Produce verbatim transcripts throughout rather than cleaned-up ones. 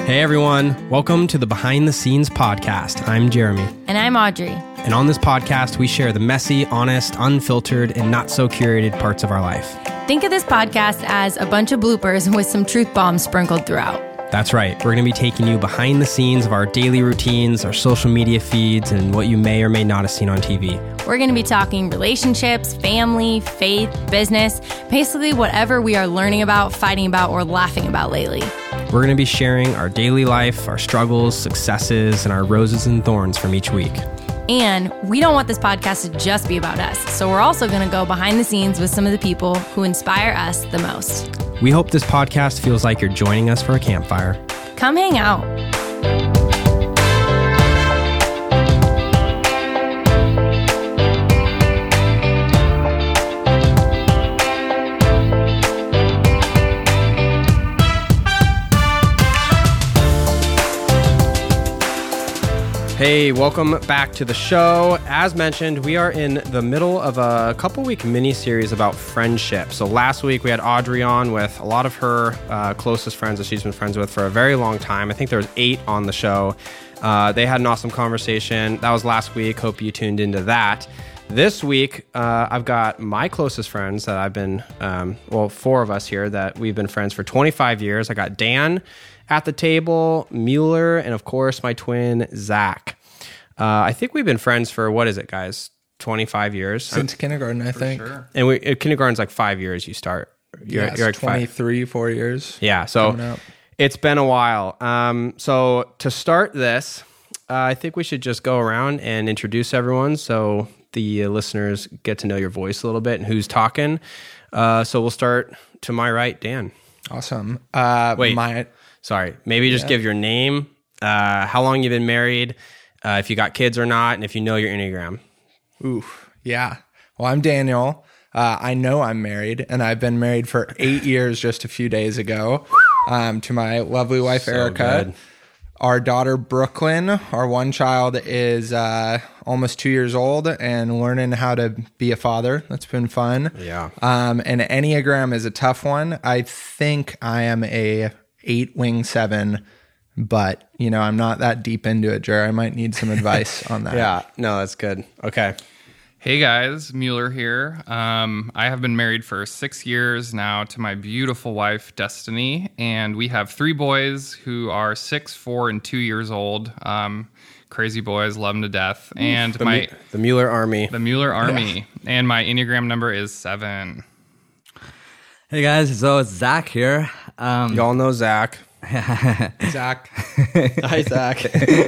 Hey everyone, welcome to the Behind the Scenes podcast. I'm Jeremy. And I'm Audrey. And on this podcast, we share the messy, honest, unfiltered, and not so curated parts of our life. Think of this podcast as a bunch of bloopers with some truth bombs sprinkled throughout. That's right. We're going to be taking you behind the scenes of our daily routines, our social media feeds, and what you may or may not have seen on T V. We're going to be talking relationships, family, faith, business, basically whatever we are learning about, fighting about, or laughing about lately. We're going to be sharing our daily life, our struggles, successes, and our roses and thorns from each week. And we don't want this podcast to just be about us, so we're also going to go behind the scenes with some of the people who inspire us the most. We hope this podcast feels like you're joining us for a campfire. Come hang out. Hey, welcome back to the show. As mentioned, we are in the middle of a couple week mini series about friendship. So last week we had Audrey on with a lot of her uh, closest friends that she's been friends with for a very long time. I think there was eight on the show. Uh, they had an awesome conversation. That was last week. Hope you tuned into that. This week, uh, I've got my closest friends that I've been, um, well, four of us here that we've been friends for twenty-five years. I got Dan at the table, Mueller, and of course, my twin, Zach. Uh, I think we've been friends for, what is it, guys? twenty-five years? Since I'm, kindergarten, I think. Sure. And we, kindergarten's like five years you start. You're, yeah, you're like twenty-three, five. four years. Yeah, so it's been a while. Um, so to start this, uh, I think we should just go around and introduce everyone so the uh, listeners get to know your voice a little bit and who's talking. Uh, so we'll start to my right, Dan. Awesome. Uh, Wait. My... Sorry, maybe just yeah. give your name, uh, how long you've been married, uh, if you got kids or not, and if you know your Enneagram. Ooh, yeah. Well, I'm Daniel. Uh, I know I'm married, and I've been married for eight years just a few days ago um, to my lovely wife, so Erica. Good. Our daughter, Brooklyn, our one child, is uh, almost two years old and learning how to be a father. That's been fun. Yeah. Um, and Enneagram is a tough one. I think I am a eight wing seven, but you know, I'm not that deep into it, Jer. I might need some advice on that. Yeah, no, that's good. Okay. Hey guys, Mueller here. Um, I have been married for six years now to my beautiful wife, Destiny, and we have three boys who are six, four, and two years old. Um, crazy boys, love them to death. And the, my the Mueller Army. The Mueller Army. Yeah. And my Enneagram number is seven. Hey guys, so it's Zach here. Um, Y'all know Zach. Zach. Hi, Zach.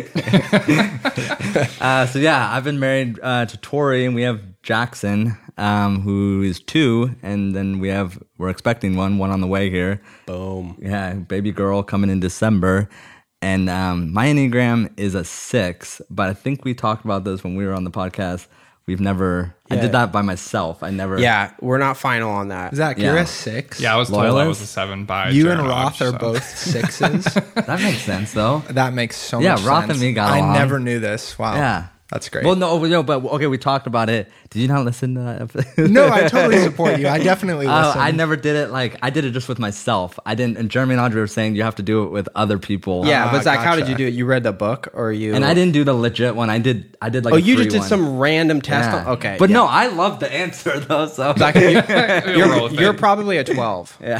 uh, so yeah, I've been married uh, to Tori, and we have Jackson, um, who is two, and then we have we're expecting one, one on the way here. Boom. Yeah, baby girl coming in December, and um, my Enneagram is a six, but I think we talked about this when we were on the podcast. We've never. Yeah. I did that by myself. I never. Yeah, we're not final on that. Zach, yeah. you're a six. Yeah, I was told I was a seven by you Jared and Roth Hodge, are so. both sixes. That makes sense, though. That makes so yeah, much sense. Yeah, Roth and me got along. I never knew this. Wow. Yeah. That's great. Well, no, no, but okay, we talked about it. Did you not listen to that episode? No, I totally support you. I definitely listen. Uh, I never did it like I did it just with myself. I didn't. And Jeremy and Audrey were saying you have to do it with other people. Yeah, uh, but Zach, gotcha. how did you do it? You read the book, or you? And I didn't do the legit one. I did. I did like. Oh, a you free just did one. some random test. Yeah. Okay, but yeah. no, I love the answer though. So Zach, you, you're, you're probably a twelve. Yeah.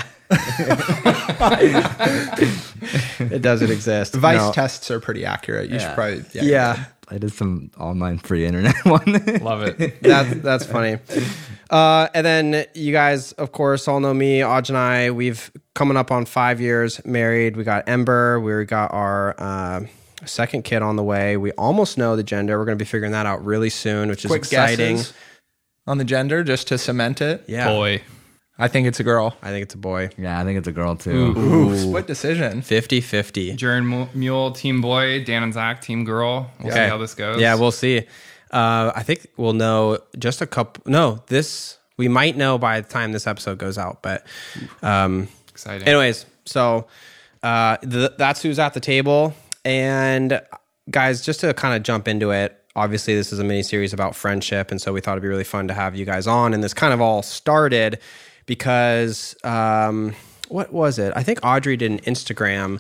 It doesn't exist. Vice no. tests are pretty accurate. You Yeah. should probably. Yeah. Yeah. I did some online free internet one. Love it. That's that's funny. Uh, and then you guys, of course, all know me, Aj and I. We've coming up on five years married. We got Ember. We got our uh, second kid on the way. We almost know the gender. We're going to be figuring that out really soon, which Quick is exciting. Guesses on the gender, just to cement it. Yeah, Boy. I think it's a girl. I think it's a boy. Yeah, I think it's a girl too. Ooh, Ooh. Split decision. fifty-fifty. Jared Mule, team boy. Dan and Zach, team girl. We'll Okay. see how this goes. Yeah, we'll see. Uh, I think we'll know just a couple. No, this we might know by the time this episode goes out. But um, exciting. Anyways, so uh, th- that's who's at the table. And guys, just to kind of jump into it. Obviously, this is a mini series about friendship, and so we thought it'd be really fun to have you guys on. And this kind of all started because um, what was it? I think Audrey did an Instagram,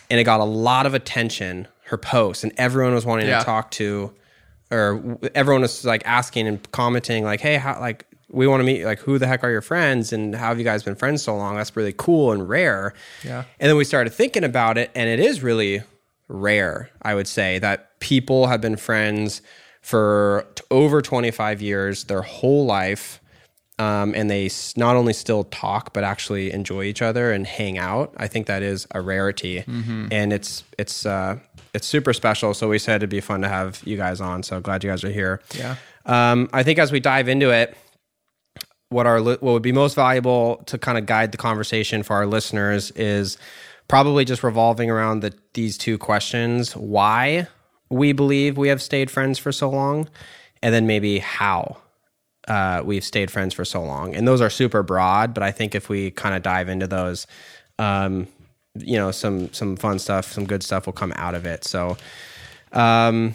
and it got a lot of attention, her post, and everyone was wanting Yeah. to talk to, or everyone was like asking and commenting like, hey, how, like, we want to meet, like, who the heck are your friends and how have you guys been friends so long? That's really cool and rare. Yeah. And then we started thinking about it, and it is really rare, I would say, that people have been friends for t- over twenty-five years, their whole life. Um, and they s- not only still talk, but actually enjoy each other and hang out. I think that is a rarity, Mm-hmm. and it's it's uh, it's super special. So we said it'd be fun to have you guys on. So glad you guys are here. Yeah. Um, I think as we dive into it, what our li- what would be most valuable to kind of guide the conversation for our listeners is probably just revolving around the these two questions: why we believe we have stayed friends for so long, and then maybe how uh, we've stayed friends for so long. And those are super broad, but I think if we kind of dive into those, um, you know, some some fun stuff, some good stuff will come out of it. So, um,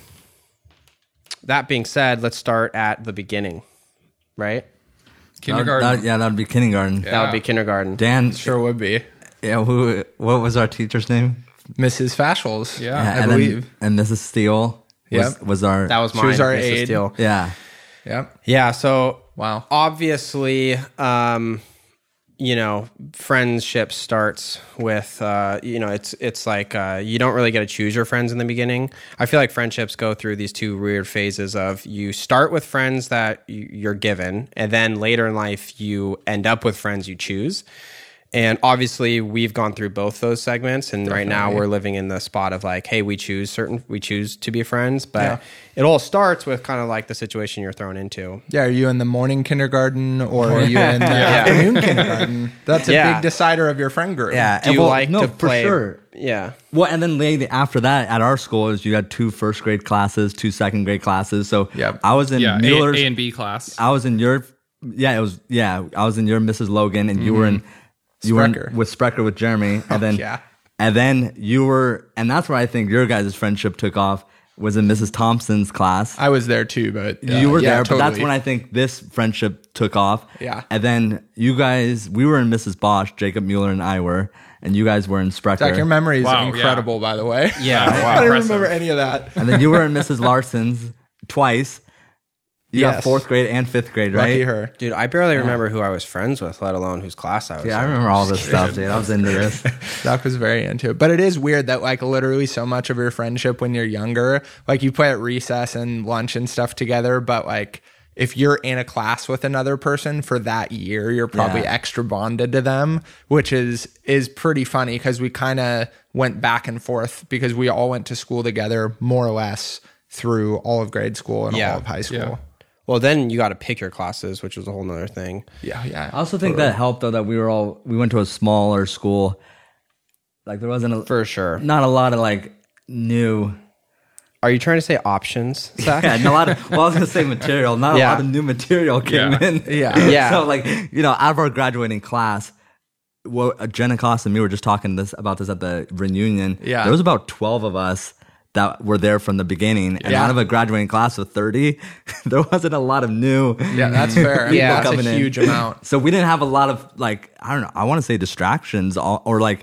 that being said, let's start at the beginning, right? Kindergarten. That, that, yeah, that'd be kindergarten. That would be kindergarten. Dan, Sure would be. yeah, who? What was our teacher's name? Missus Fashels. Yeah. Yeah, I and believe. Then, and Missus Steele was, Yep. was our. That was She mine. was our Missus aide. Steele. yeah. Yep. Yeah. So Wow. obviously, um, you know, friendship starts with, uh, you know, it's it's like uh, you don't really get to choose your friends in the beginning. I feel like friendships go through these two weird phases of you start with friends that you- you're given, and then later in life you end up with friends you choose. And obviously, we've gone through both those segments, and right now we're living in the spot of like, hey, we choose certain, we choose to be friends, but Yeah. it all starts with kind of like the situation you're thrown into. Yeah, are you in the morning kindergarten or are you in the Yeah. afternoon kindergarten? That's a Yeah. big decider of your friend group. Yeah. Do and you well, like no, to for play? sure. Yeah. Well, and then later after that, at our school, is you had two first grade classes, two second grade classes. So Yep. I was in yeah, a, Mueller's. A and B class. I was in your. Yeah, it was. Yeah, I was in your Missus Logan, and you were in. You were Sprecher. in, with Sprecher with Jeremy, and then yeah. and then you were, and that's where I think your guys' friendship took off. Was in Missus Thompson's class. I was there too, but uh, you were yeah, there, but that's totally. when I think this friendship took off. Yeah. And then you guys, we were in Missus Bosch, Jacob Mueller and I were, and you guys were in Sprecher. Zach, your memory is Wow, incredible, by the way. Yeah. I Wow. don't Impressive. remember any of that. And then you were in Missus Larson's twice. You got Yes. fourth grade and fifth grade, right? Lucky her. Dude, I barely remember who I was friends with, let alone whose class I was Yeah, I in. remember all this stuff, dude. I was into this. Zach was very into it. But it is weird that like literally so much of your friendship when you're younger, like you play at recess and lunch and stuff together, but like if you're in a class with another person for that year, you're probably Yeah. extra bonded to them, which is is pretty funny because we kind of went back and forth because we all went to school together more or less through all of grade school and Yeah. all of high school. Yeah. Well, then you got to pick your classes, which was a whole nother thing. Yeah, yeah. I also think that helped though that we were all we went to a smaller school. Like there wasn't a, For sure. not a lot of like new. Are you trying to say options, Zach? Yeah, not a lot of. Well, I was gonna say material. Not Yeah. a lot of new material came Yeah. in. Yeah. Yeah. So like you know, out of our graduating class, well, uh, Jenna Cost and me were just talking this about this at the reunion. Yeah. There was about twelve of us that were there from the beginning, and Yeah. out of a graduating class of thirty, there wasn't a lot of new. Yeah, that's fair. Yeah. That's coming a in. huge amount. So we didn't have a lot of like I don't know. I want to say distractions or, or like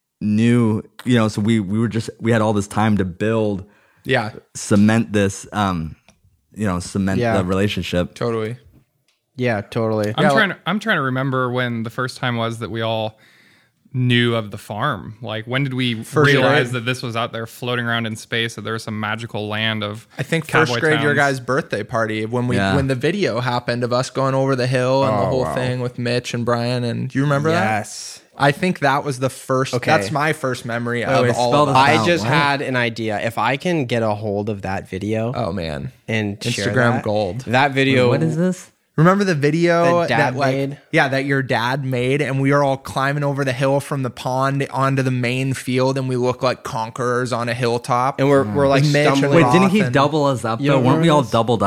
new. You know, so we we were just we had all this time to build, Yeah, cement this. Um, you know, cement Yeah. the relationship. totally. Yeah, totally. I'm Yeah, trying to I'm trying to remember when the first time was that we all knew of the farm. Like when did we First realize grade. that this was out there floating around in space, that there was some magical land of I think first cowboy grade, your towns? guys' birthday party when we Yeah. when the video happened of us going over the hill and the Oh, whole wow. thing with Mitch and Brian. And do you remember that? Yes. I think that was the first. Okay. That's my first memory of wait, all spell of this us. out. I just What? had an idea. If I can get a hold of that video Oh man, and share Instagram that, gold. that video. What is this? remember the video That dad that like made? yeah that your dad made, and we were all climbing over the hill from the pond onto the main field, and we look like conquerors on a hilltop. And we're we're like With Mitch and stumbling. Wait, didn't he and- double us up You though? don't Weren't we remember all this? doubled up?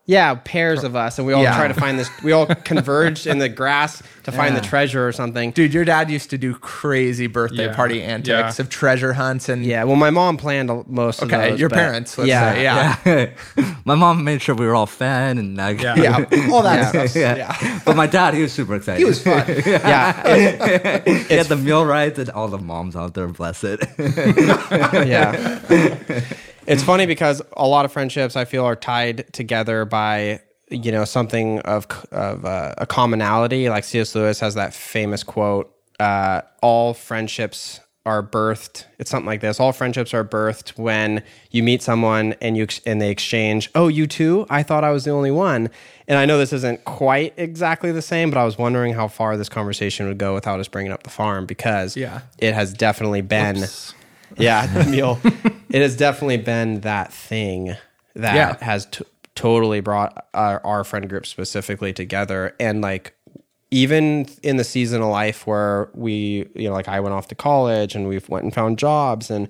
Yeah, pairs of us, and we all Yeah. try to find this. We all converged in the grass to find Yeah. the treasure or something. Dude, your dad used to do crazy birthday Yeah. party antics Yeah. of treasure hunts and Yeah, well, my mom planned a- most of okay, those. your but- parents. Let's yeah, say. yeah, Yeah. My mom made sure we were all fed and like, Yeah. yeah, all that Yeah. stuff. yeah. Yeah. But my dad, he was super excited. He was fun. yeah, He had the meal rights and all the moms out there, bless it. yeah. It's funny because a lot of friendships I feel are tied together by, you know, something of of uh, a commonality. Like C S Lewis has that famous quote: uh, "All friendships are birthed." It's something like this: "All friendships are birthed when you meet someone and you and they exchange, 'Oh, you too? I thought I was the only one.'" And I know this isn't quite exactly the same, but I was wondering how far this conversation would go without us bringing up the farm, because Yeah. it has definitely been. Yeah, Emil, it has definitely been that thing that Yeah. has t- totally brought our, our friend group specifically together. And like, even in the season of life where we, you know, like I went off to college and we went and found jobs, and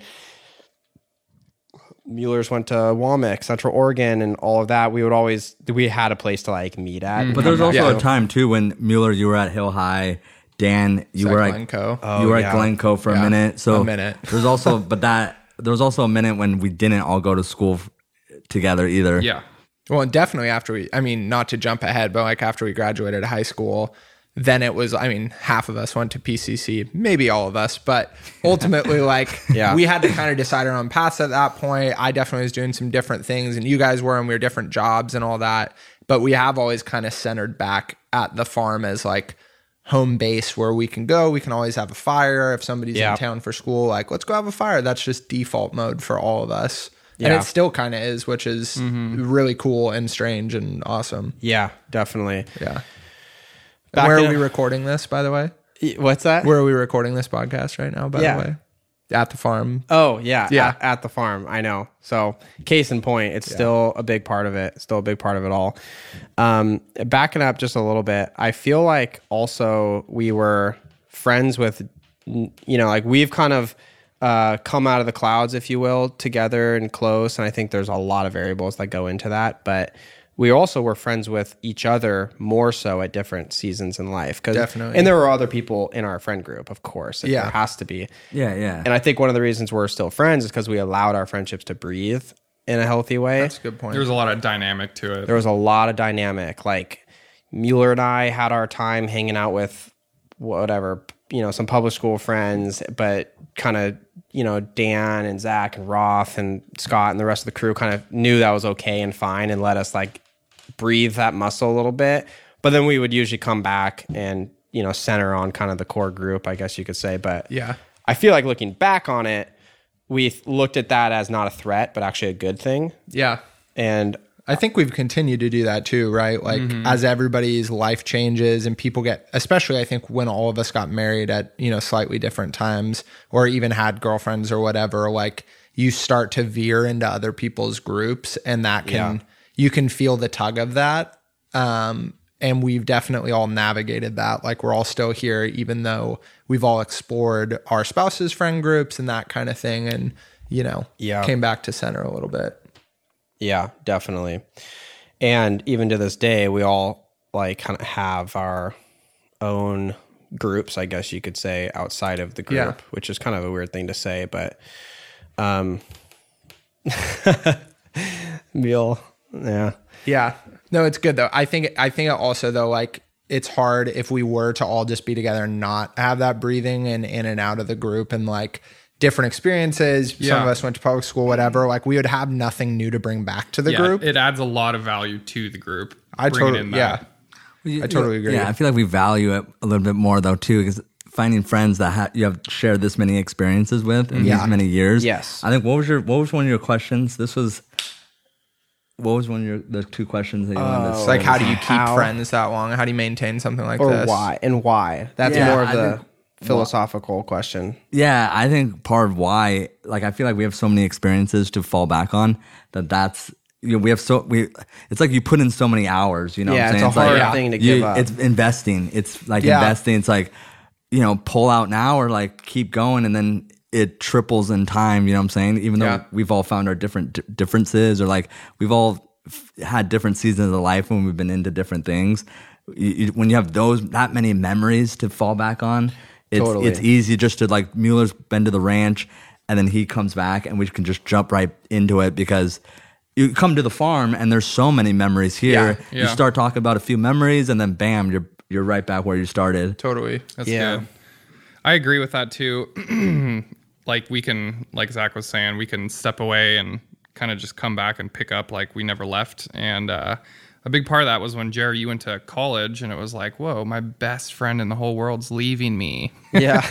Mueller's went to Womack, Central Oregon, and all of that, we would always, we had a place to like meet at. and But there's come also back a to. time too when Mueller, you were at Hill High, Dan, you It's were at at Glencoe. Oh, you were yeah. at Glencoe for Yeah, a minute. So a minute. There's also, but that there was also a minute when we didn't all go to school f- together either. Yeah. Well, and definitely after we, I mean, not to jump ahead, but like after we graduated high school, then it was, I mean, half of us went to P C C, maybe all of us, but ultimately, like, Yeah. we had to kind of decide our own paths at that point. I definitely was doing some different things, and you guys were, and we were different jobs and all that. But we have always kind of centered back at the farm as like home base where we can go. We can always have a fire if somebody's Yeah. in town for school. Like, let's go have a fire. That's just default mode for all of us. And Yeah. it still kind of is, which is really cool and strange and awesome. Yeah, definitely. Yeah. Back Where in- are we recording this, by the way? Y- What's that? Where are we recording this podcast right now, by Yeah. the way? At the farm. Oh yeah, Yeah. At, at the farm. I know. So case in point, it's still a big part of it. Still a big part of it all. Um, backing up just a little bit, I feel like also we were friends with, you know, like we've kind of uh, come out of the clouds, if you will, together and close. And I think there's a lot of variables that go into that, but we also were friends with each other more so at different seasons in life. 'Cause- Definitely. And there were other people in our friend group, of course. Yeah. There has to be. Yeah, yeah. And I think one of the reasons we're still friends is because we allowed our friendships to breathe in a healthy way. That's a good point. There was a lot of dynamic to it. There was a lot of dynamic. Like Mueller and I had our time hanging out with whatever, you know, some public school friends, but kind of, you know, Dan and Zach and Roth and Scott and the rest of the crew kind of knew that was okay and fine and let us like breathe that muscle a little bit. But then we would usually come back and, you know, center on kind of the core group, I guess you could say. But Yeah. I feel like looking back on it, we th- looked at that as not a threat, but actually a good thing. Yeah. And I think we've continued to do that too, right? Like as everybody's life changes and people get, especially I think when all of us got married at, you know, slightly different times or even had girlfriends or whatever, like you start to veer into other people's groups and that can, Yeah. you can feel the tug of that. Um, and we've definitely all navigated that. Like we're all still here, even though we've all explored our spouses' friend groups and that kind of thing. And, you know, Yeah. came back to center a little bit. yeah, definitely. And even to this day, we all like kind of have our own groups, I guess you could say, outside of the group, Yeah. which is kind of a weird thing to say, but um Neil, yeah. Yeah. No, it's good though. I think I think also though, like it's hard if we were to all just be together and not have that breathing and in and out of the group and like different experiences. Some Yeah. of us went to public school, whatever. Like we would have nothing new to bring back to the yeah, group. it adds a lot of value to the group. I bringing totally, in yeah. that. I totally agree. Yeah, I feel like we value it a little bit more though too, because finding friends that ha- you have shared this many experiences with in Yeah. these many years. Yes. I think what was your what was one of your questions? This was what was one of your the two questions that you wanted to It's like, how do you keep How- friends that long? How do you maintain something like Or this? why? And why? That's Yeah, more of I the think- philosophical question. Yeah, I think part of why, like, I feel like we have so many experiences to fall back on that that's, you know, we have so, we, it's like you put in so many hours, you know Yeah, what I'm it's saying? a hard like, thing to you- give up. It's investing. It's like Yeah. investing. It's like, you know, pull out now or like keep going and then it triples in time, you know what I'm saying? Even though Yeah. we've all found our different d- differences or like we've all f- had different seasons of life when we've been into different things. You, you, when you have those that many memories to fall back on, it's Totally. it's easy just to like Mueller's been to the ranch, and then he comes back, and we can just jump right into it because you come to the farm and there's so many memories here. Yeah. You Yeah. start talking about a few memories, and then bam, you're you're right back where you started. Totally. That's Yeah. good. I agree with that too. Like we can, like Zach was saying, we can step away and kind of just come back and pick up like we never left. And uh, a big part of that was when Jared, you went to college, and it was like, whoa, my best friend in the whole world's leaving me. Yeah.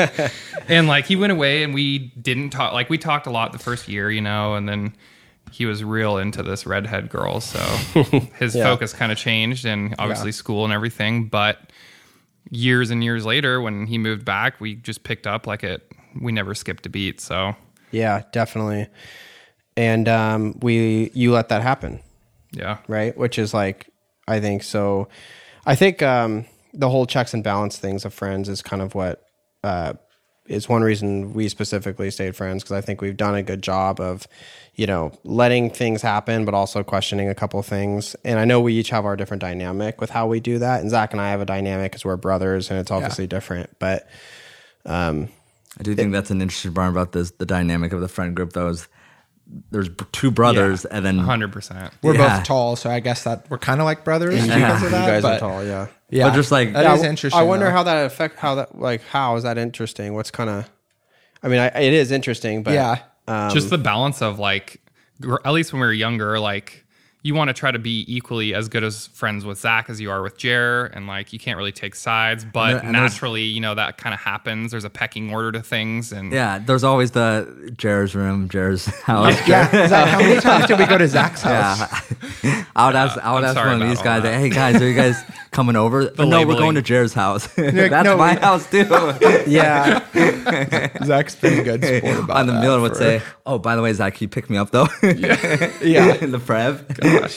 And like he went away, and we didn't talk. Like we talked a lot the first year, you know, and then he was real into this redhead girl. So his Yeah. focus kind of changed, and obviously school and everything. But years and years later, when he moved back, we just picked up like it. We never skipped a beat. So Yeah, definitely. And um, we you let that happen, yeah, right? Which is like, I think so. I think um, the whole checks and balance things of friends is kind of what uh, is one reason we specifically stayed friends, because I think we've done a good job of, you know, letting things happen, but also questioning a couple things. And I know we each have our different dynamic with how we do that. And Zach and I have a dynamic because we're brothers, and it's obviously different. But um, I do think that's an interesting part about this, the dynamic of the friend group, though, is there's b- two brothers, and then one hundred percent. We're Yeah. both tall, so I guess that we're kind of like brothers because Yeah. of you that. guys but, are tall, yeah. Yeah, But just like- that Yeah, is I- interesting. I wonder though. how that affect how that like how is that interesting? What's kind of, I mean, I, it is interesting, but Yeah. um, Just the balance of like, gr- at least when we were younger, like you want to try to be equally as good as friends with Zach as you are with Jer, and like you can't really take sides, but And there- and there's- naturally, you know, that kind of happens. There's a pecking order to things, and yeah, there's always the Jer's room, Jer's house. Yeah, Zach, how many times did we go to Zach's house? Yeah, I would ask. I would I'm ask sorry one of about these all guys. that. Hey guys, are you guys coming over? But no, we're labeling. going to Jer's house. That's no, my we- house too. yeah, Zach's been a good sport about On the that Miller would for- say, "Oh, by the way, Zach, can you pick me up though?" Yeah, Yeah. in the Prev.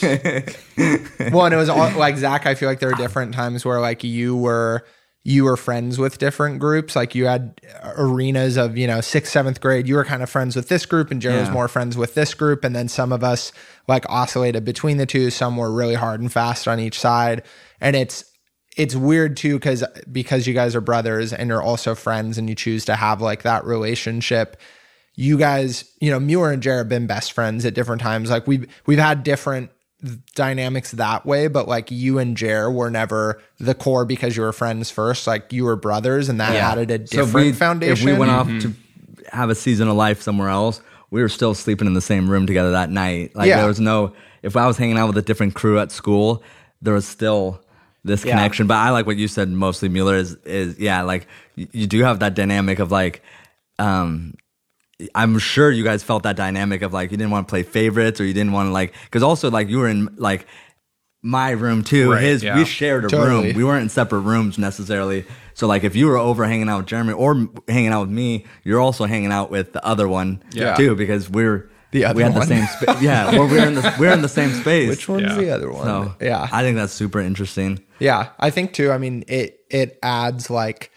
Well, and it was all, like Zach. I feel like there were different times where like you were you were friends with different groups. Like you had arenas of, you know, sixth, seventh grade. You were kind of friends with this group, and Jared was Yeah. more friends with this group. And then some of us like oscillated between the two. Some were really hard and fast on each side. And it's it's weird too because because you guys are brothers and you're also friends, and you choose to have like that relationship. You guys, you know, Muir and Jared have been best friends at different times. Like we've we've had different dynamics that way, but like you and Jer were never the core because you were friends first. Like you were brothers, and that Yeah. added a So different if we, foundation. If we went off to have a season of life somewhere else, we were still sleeping in the same room together that night. Like Yeah. there was no. If I was hanging out with a different crew at school, there was still this Yeah. connection. But I like what you said mostly, Mueller, is is yeah, like you, you do have that dynamic of like. um I'm sure you guys felt that dynamic of like you didn't want to play favorites, or you didn't want to like, because also like you were in like my room too. Right, His yeah. we shared a Totally. room. We weren't in separate rooms necessarily. So like if you were over hanging out with Jeremy or m- hanging out with me, you're also hanging out with the other one Yeah. too, because we're The other we had one. the same space. Yeah, or we're in the we're in the same space. Which one's Yeah. the other one? So yeah. I think that's super interesting. Yeah, I think too. I mean, it it adds like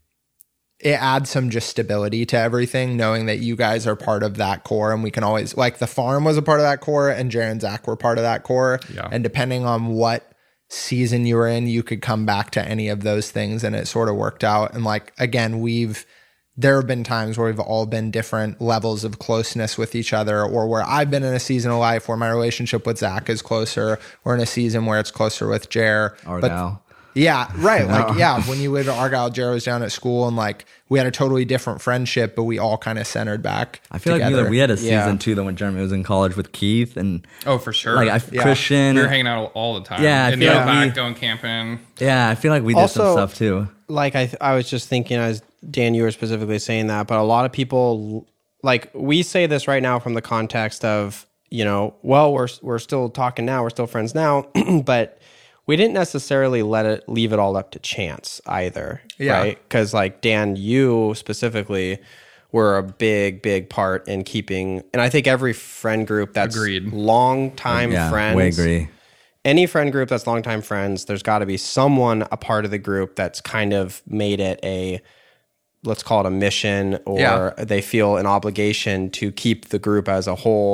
it adds some just stability to everything, knowing that you guys are part of that core, and we can always like the farm was a part of that core, and Jared and Zach were part of that core. Yeah. And depending on what season you were in, you could come back to any of those things, and it sort of worked out. And like again, we've there have been times where we've all been different levels of closeness with each other, or where I've been in a season of life where my relationship with Zach is closer, or in a season where it's closer with Jer. But Argyle. yeah, right. Like, yeah, when you lived at Argyle, Jared was down at school, and like we had a totally different friendship, but we all kind of centered back. I feel together. like we, we had a season Yeah. too, though, when Jeremy was in college with Keith and oh, for sure. like I, Yeah. Christian. we were hanging out all the time. Yeah, I in the feel like outback, we- going camping. yeah, I feel like we did some Also- stuff too. like I, I was just thinking as Dan, you were specifically saying that, but a lot of people, like we say this right now from the context of, you know, well, we're we're still talking now, we're still friends now, but we didn't necessarily let it leave it all up to chance either, Yeah. right? Because like Dan, you specifically were a big, big part in keeping, and I think every friend group that's Agreed. long time Yeah, friends, we agree. any friend group that's longtime friends, there's got to be someone a part of the group that's kind of made it a, let's call it a mission, or Yeah. they feel an obligation to keep the group as a whole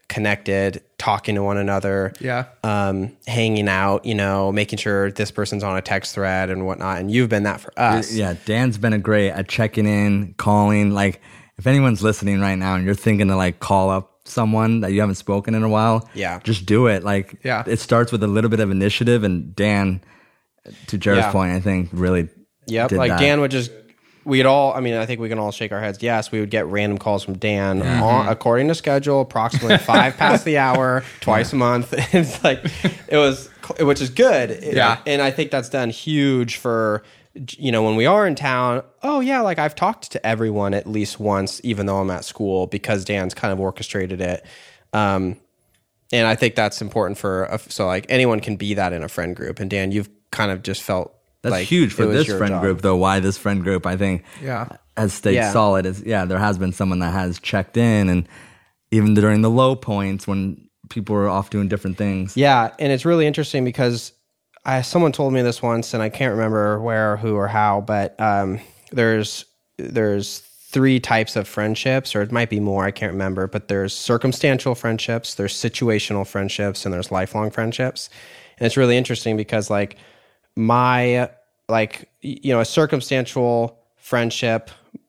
connected, talking to one another, Yeah. um, hanging out, you know, making sure this person's on a text thread and whatnot. And you've been that for us. Yeah, Dan's been a great at checking in, calling. Like, if anyone's listening right now and you're thinking to like call up someone that you haven't spoken in a while, Yeah. just do it. Like, Yeah. it starts with a little bit of initiative, and Dan, to Jared's Yeah. point, I think really Yep. did Like that. Dan would just, we'd all, I mean, I think we can all shake our heads. Yes, we would get random calls from Dan on, according to schedule, approximately five past the hour, twice a month. It's like, it was, which is good. Yeah. And I think that's done huge for, you know, when we are in town. Oh, yeah, like I've talked to everyone at least once, even though I'm at school, because Dan's kind of orchestrated it. Um, and I think that's important for, a, so like anyone can be that in a friend group. And Dan, you've kind of just felt That's like huge for it was this your friend job. group, though. Why this friend group, I think, Yeah. has stayed Yeah. solid. Is yeah, there has been someone that has checked in, and even during the low points when people were off doing different things. Yeah, and it's really interesting because I, someone told me this once, and I can't remember where, who, or how, but um, there's there's three types of friendships, or it might be more, I can't remember, but there's circumstantial friendships, there's situational friendships, and there's lifelong friendships. And it's really interesting because like my, like, you know, a circumstantial friendship,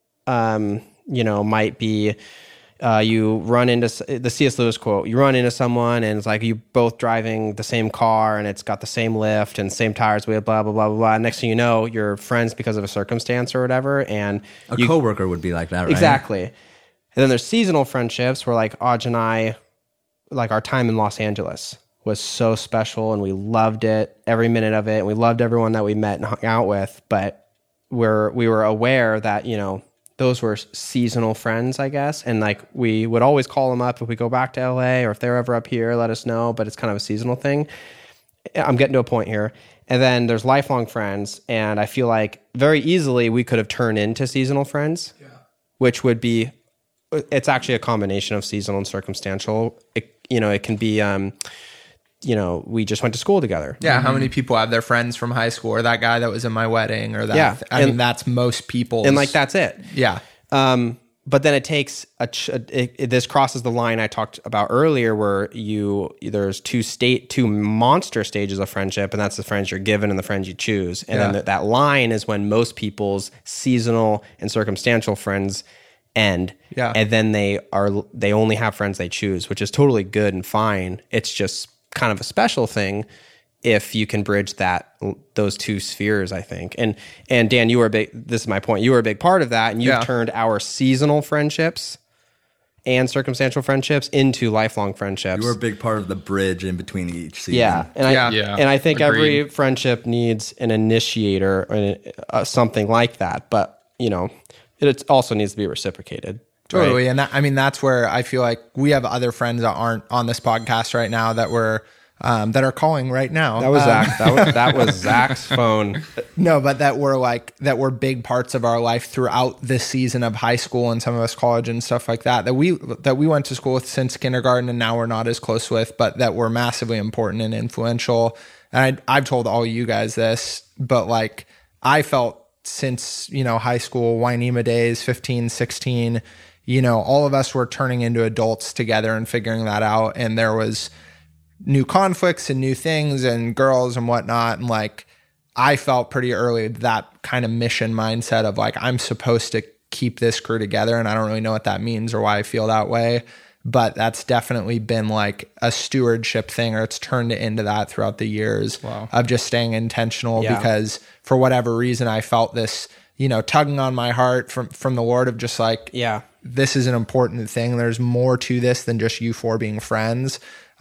um, you know, might be, uh, you run into s- the C S Lewis quote, you run into someone and it's like you both driving the same car and it's got the same lift and same tires, blah, blah, blah, blah, blah, blah. Next thing you know, you're friends because of a circumstance or whatever. And A you, coworker would be like that, right? exactly. And then there's seasonal friendships where like Aj and I, like our time in Los Angeles was so special and we loved it, every minute of it. And we loved everyone that we met and hung out with, but we're, we were aware that, you know, those were seasonal friends, I guess. And like, we would always call them up if we go back to L A or if they're ever up here, let us know, but it's kind of a seasonal thing. I'm getting to a point here. And then there's lifelong friends. And I feel like very easily we could have turned into seasonal friends, yeah. which would be, it's actually a combination of seasonal and circumstantial. It, you know, it can be, um, you know, we just went to school together. Yeah, how many people have their friends from high school, or that guy that was in my wedding, or that? Yeah, I and- mean, that's most people. And like, that's it. yeah, Um, but then it takes a, ch- it, it, this crosses the line I talked about earlier, where you there's two state two monster stages of friendship, and that's the friends you're given and the friends you choose. And Yeah. then th- that line is when most people's seasonal and circumstantial friends end. Yeah. And then they are they only have friends they choose, which is totally good and fine. It's just kind of a special thing if you can bridge that those two spheres, I think. And and Dan, you were a big, this is my point, you were a big part of that, and you've Yeah. turned our seasonal friendships and circumstantial friendships into lifelong friendships. You were a big part of the bridge in between each season. Yeah, and Yeah. I Yeah, and I think every agreed. friendship needs an initiator or uh, something like that. But you know, it also needs to be reciprocated. totally. right? And that, I mean, that's where I feel like we have other friends that aren't on this podcast right now that were um, that are calling right now. That was Um, Zach. That was, that was Zach's phone. No, but that were like that were big parts of our life throughout this season of high school and some of us college and stuff like that. That we that we went to school with since kindergarten and now we're not as close with, but that were massively important and influential. And I, I've told all you guys this, but like I felt since, you know, high school, Wynema days, fifteen, sixteen, you know, all of us were turning into adults together and figuring that out. And there was new conflicts and new things and girls and whatnot. And like, I felt pretty early that kind of mission mindset of like, I'm supposed to keep this crew together. And I don't really know what that means or why I feel that way. But that's definitely been like a stewardship thing, or it's turned into that throughout the years Wow. of just staying intentional Yeah. because for whatever reason, I felt this, you know, tugging on my heart from, from the Lord of just like, Yeah. this is an important thing. There's more to this than just you four being friends.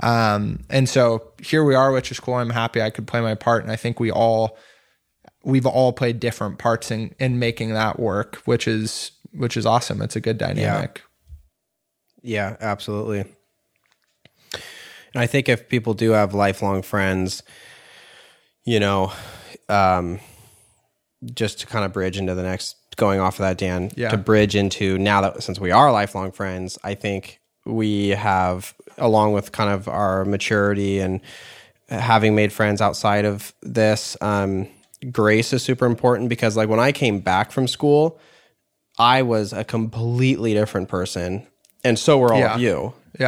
Um, and so here we are, which is cool. I'm happy I could play my part. And I think we all, we've all played different parts in, in making that work, which is, which is awesome. It's a good dynamic. Yeah, absolutely. And I think if people do have lifelong friends, you know, um, just to kind of bridge into the next, going off of that, Dan, Yeah. to bridge into now that since we are lifelong friends, I think we have, along with kind of our maturity and having made friends outside of this, um, grace is super important because like when I came back from school, I was a completely different person. And so were all Yeah. of you. Yeah.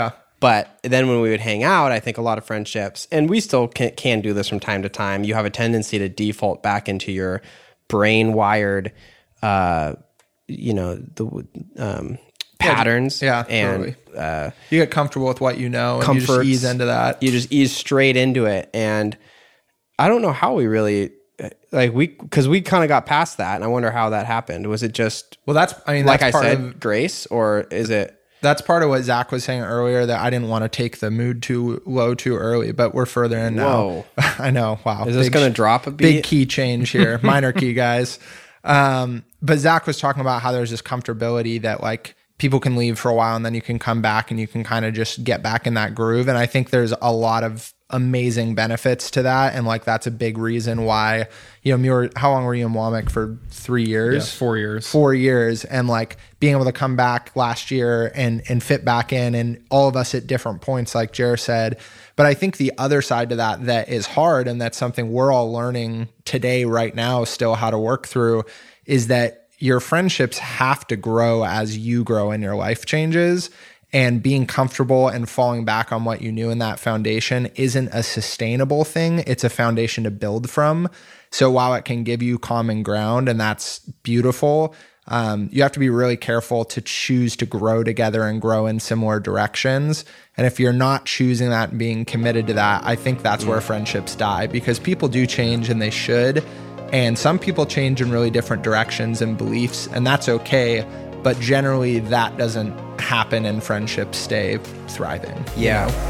But then when we would hang out, I think a lot of friendships, and we still can, can do this from time to time, you have a tendency to default back into your brain wired, uh, you know, the um, patterns. Yeah, and totally. uh, You get comfortable with what you know, and you just comforts. ease into that. You just ease straight into it. And I don't know how we really, like, we, because we kind of got past that, and I wonder how that happened. Was it just, Well, that's, I mean, like that's I part said, of, grace, or is it? that's part of what Zach was saying earlier, that I didn't want to take the mood too low too early, but we're further in now. Whoa. I know. Wow. Is this Big going to sh- drop a Big beat? key change here. Minor key, guys. Um, but Zach was talking about how there's this comfortability that like people can leave for a while and then you can come back and you can kind of just get back in that groove. And I think there's a lot of amazing benefits to that. And like, that's a big reason why, you know, Muir, how long were you in Womack for? Three years? Yeah, four years. Four years. And like being able to come back last year and, and fit back in, and all of us at different points, like Jer said. But I think the other side to that, that is hard, and that's something we're all learning today, right now, still how to work through, is that your friendships have to grow as you grow and your life changes. And being comfortable and falling back on what you knew in that foundation isn't a sustainable thing. It's a foundation to build from. So while it can give you common ground, and that's beautiful, um, you have to be really careful to choose to grow together and grow in similar directions. And if you're not choosing that and being committed to that, I think that's where friendships die, because people do change, and they should. And some people change in really different directions and beliefs, and that's okay. But generally, that doesn't happen, and friendships stay thriving. Yeah. You know?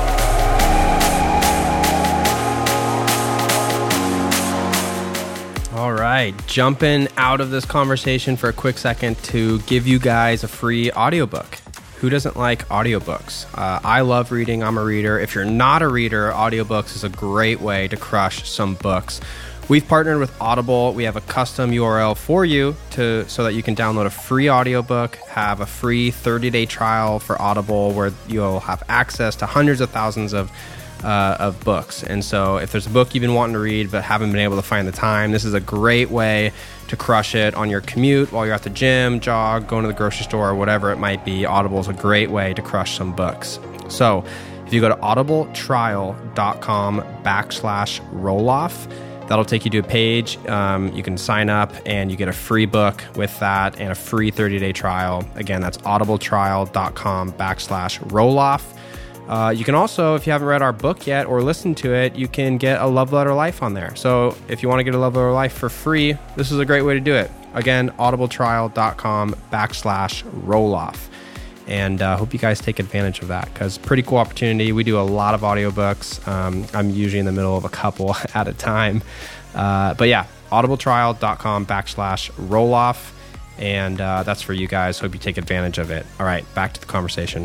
All right, jumping out of this conversation for a quick second to give you guys a free audiobook. Who doesn't like audiobooks? Uh, I love reading. I'm a reader. If you're not a reader, audiobooks is a great way to crush some books. We've partnered with Audible. We have a custom U R L for you to so that you can download a free audiobook, have a free thirty-day trial for Audible, where you'll have access to hundreds of thousands of uh, of books. And so if there's a book you've been wanting to read but haven't been able to find the time, this is a great way to crush it on your commute, while you're at the gym, jog, going to the grocery store, or whatever it might be. Audible is a great way to crush some books. So if you go to audibletrial.com backslash roll-off, that'll take you to a page. Um, you can sign up and you get a free book with that and a free thirty-day trial. Again, that's audibletrial.com backslash roll-off. Uh, you can also, if you haven't read our book yet or listened to it, you can get a Love Letter Life on there. So if you want to get a Love Letter Life for free, this is a great way to do it. Again, audibletrial.com backslash roll-off. And I uh, hope you guys take advantage of that, because pretty cool opportunity. We do a lot of audiobooks. Um, I'm usually in the middle of a couple at a time. Uh, but yeah, audibletrial.com backslash roll off. And uh, that's for you guys. Hope you take advantage of it. All right, back to the conversation.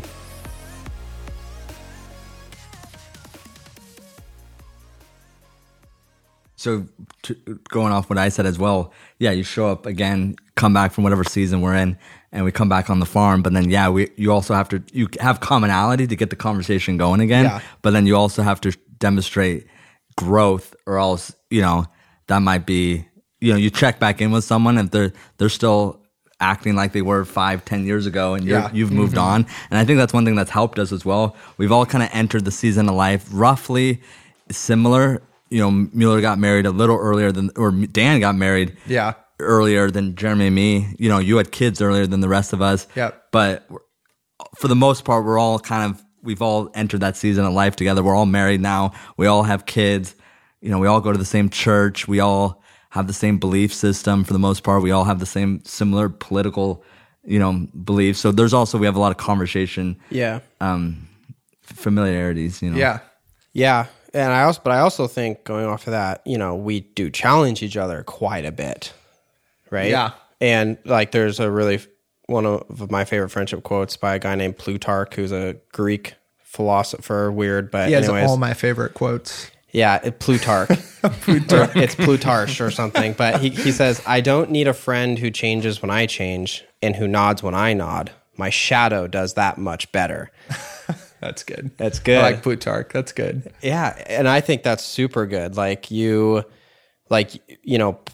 So to, going off what I said as well, yeah, you show up again, come back from whatever season we're in, and we come back on the farm. But then, yeah, we you also have to you have commonality to get the conversation going again. Yeah. But then you also have to demonstrate growth, or else, you know, that might be, you know, you check back in with someone if they're they're still acting like they were five, ten years ago, and you're, Yeah. you've moved Mm-hmm. on. And I think that's one thing that's helped us as well. We've all kind of entered the season of life roughly similar. You know, Mueller got married a little earlier than, or Dan got married Yeah. earlier than Jeremy and me. You know, you had kids earlier than the rest of us. Yep. But for the most part, we're all kind of, we've all entered that season of life together. We're all married now. We all have kids. You know, we all go to the same church. We all have the same belief system for the most part. We all have the same similar political, you know, beliefs. So there's also, we have a lot of conversation, Yeah. um, familiarities, you know. Yeah. Yeah. And I also, but I also think, going off of that, you know, we do challenge each other quite a bit, right? Yeah. And like, there's a really, one of my favorite friendship quotes by a guy named Plutarch, who's a Greek philosopher, weird, but He has anyways. all my favorite quotes. Yeah, it, Plutarch. Plutarch. It's Plutarch or something. But he, he says, I don't need a friend who changes when I change and who nods when I nod. My shadow does that much better. That's good. That's good. I like Plutarch. That's good. Yeah, and I think that's super good. Like you, like, you know,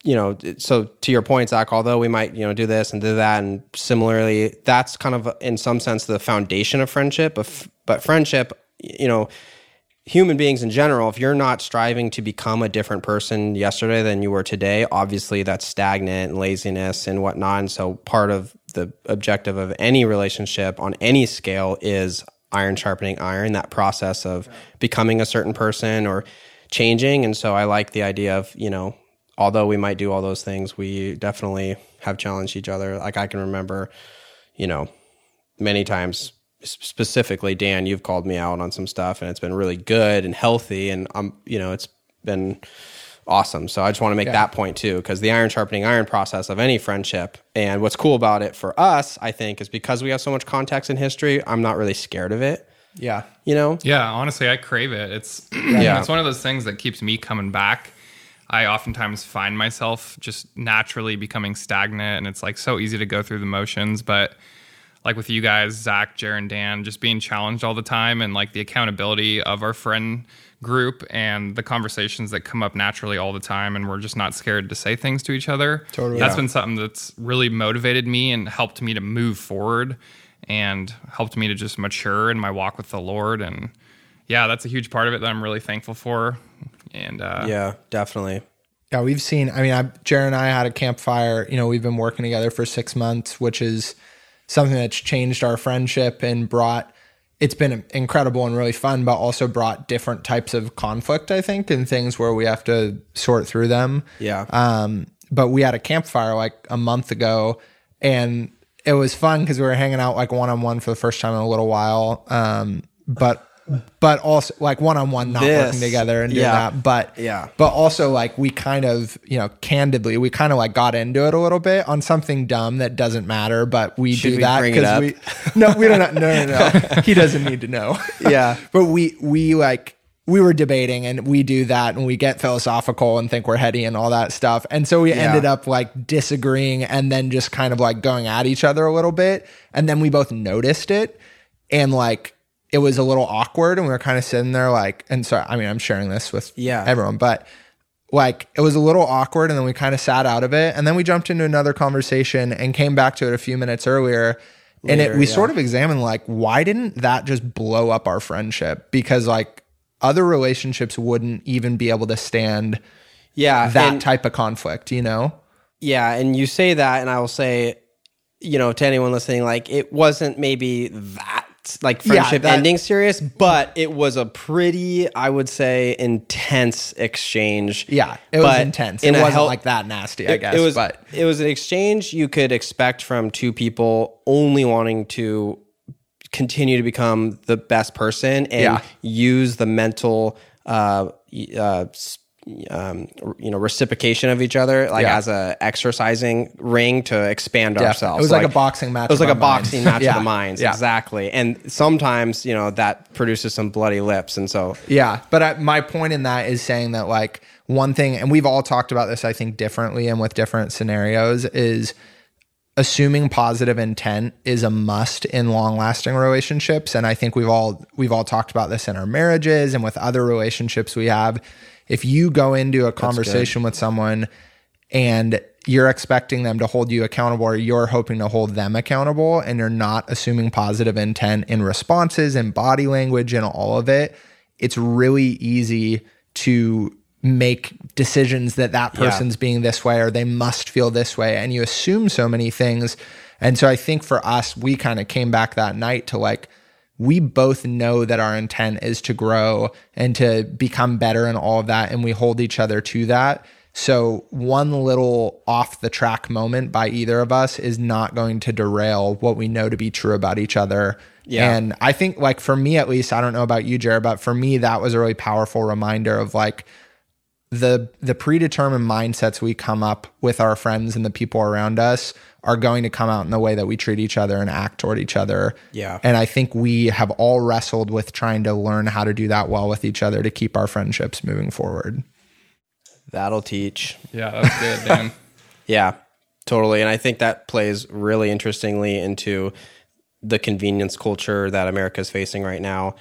you know, so to your point, Zach, although we might, you know, do this and do that, and similarly, that's kind of in some sense the foundation of friendship. But, but friendship, you know, human beings in general, if you're not striving to become a different person yesterday than you were today, obviously that's stagnant and laziness and whatnot. And so part of the objective of any relationship on any scale is iron sharpening iron, that process of becoming a certain person or changing. And so I like the idea of, you know, although we might do all those things, we definitely have challenged each other. Like I can remember, you know, many times, specifically, Dan, you've called me out on some stuff and it's been really good and healthy. And I'm, you know, it's been awesome. So I just want to make yeah. that point too, because the iron sharpening iron process of any friendship, and what's cool about it for us, I think, is because we have so much context in history, I'm not really scared of it. Yeah. You know? Yeah, honestly, I crave it. It's yeah. It's one of those things that keeps me coming back. I oftentimes find myself just naturally becoming stagnant, and it's like so easy to go through the motions. But like with you guys, Zach, Jared, and Dan, just being challenged all the time, and like the accountability of our friend group and the conversations that come up naturally all the time, and we're just not scared to say things to each other. Totally. That's yeah. been something that's really motivated me and helped me to move forward and helped me to just mature in my walk with the Lord. And yeah, that's a huge part of it that I'm really thankful for. And uh, yeah, definitely. Yeah, we've seen, I mean, I, Jared and I had a campfire, you know, we've been working together for six months, which is something that's changed our friendship and brought, it's been incredible and really fun, but also brought different types of conflict, I think, and things where we have to sort through them. Yeah. Um, but we had a campfire like a month ago, and it was fun because we were hanging out like one-on-one for the first time in a little while. Um, but but also like one-on-one, not This, working together and doing yeah, that. But yeah. but also like we kind of, you know, candidly, we kind of like got into it a little bit on something dumb that doesn't matter, but we Should do we that bring it up? we no, we don't know. No, no, no. He doesn't need to know. Yeah. But we we like we were debating, and we do that, and we get philosophical and think we're heady and all that stuff. And so we Yeah. ended up like disagreeing and then just kind of like going at each other a little bit. And then we both noticed it, and like it was a little awkward, and we were kind of sitting there like, and so, I mean, I'm sharing this with Yeah. everyone, but like it was a little awkward, and then we kind of sat out of it, and then we jumped into another conversation and came back to it a few minutes earlier. And Later, it, we yeah. sort of examined like, why didn't that just blow up our friendship? Because like other relationships wouldn't even be able to stand Yeah. that and- type of conflict, you know? Yeah, and you say that, and I will say, you know, to anyone listening, like it wasn't maybe that like friendship that- ending serious, but it was a pretty, I would say, intense exchange. Yeah, it was But intense. in It a wasn't hel- like that nasty, I It, guess. it was, but it was an exchange you could expect from two people only wanting to continue to become the best person and Yeah. use the mental, uh, uh, s- um, you know, reciprocation of each other, like Yeah. as a exercising ring to expand Yeah. ourselves. It was like a boxing match It was of like a our minds. boxing match Yeah. of the minds, Yeah. exactly. And sometimes, you know, that produces some bloody lips, and so yeah, but I, my point in that is saying that like one thing, and we've all talked about this, I think, differently and with different scenarios, is assuming positive intent is a must in long-lasting relationships. And I think we've all we've all talked about this in our marriages and with other relationships we have. If you go into a conversation with someone and you're expecting them to hold you accountable, or you're hoping to hold them accountable, and you're not assuming positive intent in responses and body language and all of it, it's really easy to make decisions that that person's being this way, or they must feel this way, and you assume so many things. And so I think for us, we kind of came back that night to like, we both know that our intent is to grow and to become better and all of that, and we hold each other to that. So one little off the track moment by either of us is not going to derail what we know to be true about each other. Yeah. And I think like for me, at least, I don't know about you, Jared, but for me, that was a really powerful reminder of like the, the predetermined mindsets we come up with our friends and the people around us are going to come out in the way that we treat each other and act toward each other. Yeah. And I think we have all wrestled with trying to learn how to do that well with each other to keep our friendships moving forward. that'll teach. Yeah, that's good, Dan. Yeah, totally. And I think that plays really interestingly into the convenience culture that America is facing right now,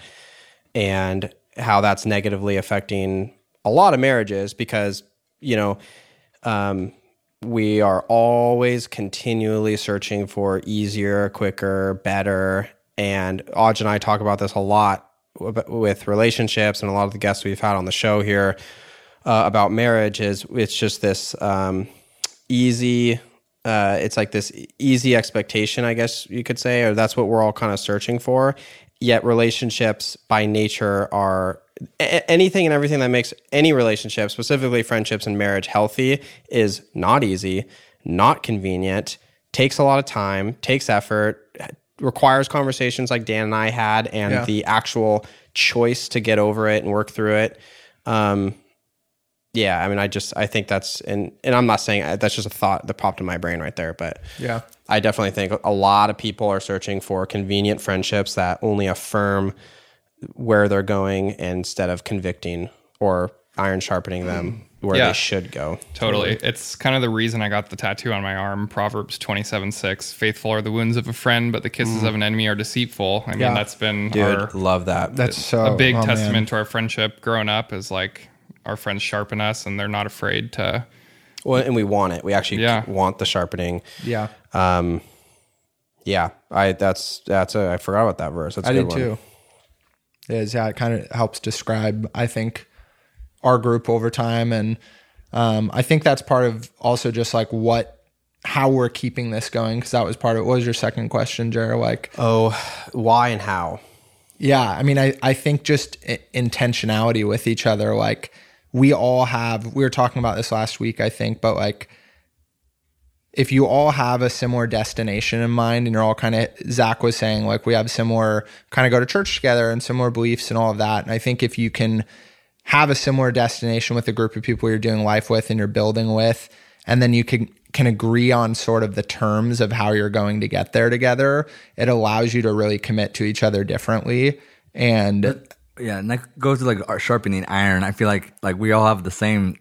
and how that's negatively affecting a lot of marriages because, you know, um, we are always continually searching for easier, quicker, better. And Aj and I talk about this a lot with relationships, and a lot of the guests we've had on the show here uh, about marriage is it's just this um, easy, uh, it's like this easy expectation, I guess you could say, or that's what we're all kind of searching for. Yet relationships by nature are a- anything and everything that makes any relationship, specifically friendships and marriage, healthy is not easy, not convenient, takes a lot of time, takes effort, requires conversations like Dan and I had, and Yeah. the actual choice to get over it and work through it. Um, yeah, I mean, I just, I think that's, and, and I'm not saying that's just a thought that popped in my brain right there, but Yeah. I definitely think a lot of people are searching for convenient friendships that only affirm where they're going instead of convicting or iron sharpening them where Yeah. they should go. Totally. It's kind of the reason I got the tattoo on my arm. Proverbs twenty-seven six. Faithful are the wounds of a friend, but the kisses of an enemy are deceitful. I mean, Yeah. that's been Dude, our, love that. That's so a big oh, man. testament to our friendship growing up is like our friends sharpen us and they're not afraid to. Well, and we want it. We actually Yeah. want the sharpening. Yeah. Um, yeah, I that's that's a I forgot about that verse. That's a I good did one. too. It is, yeah, it kind of helps describe, I think, our group over time. And um, I think that's part of also just like what, how we're keeping this going. Cause that was part of it. What was your second question, Jared? Like, Oh, why and how? yeah, I mean, I, I think just i- intentionality with each other. Like we all have, we were talking about this last week, I think, but like, if you all have a similar destination in mind and you're all kind of, Zach was saying, like we have similar kind of go to church together and similar beliefs and all of that. And I think if you can have a similar destination with a group of people you're doing life with and you're building with, and then you can, can agree on sort of the terms of how you're going to get there together, it allows you to really commit to each other differently. And Yeah, and that goes to like our sharpening iron. I feel like like we all have the same.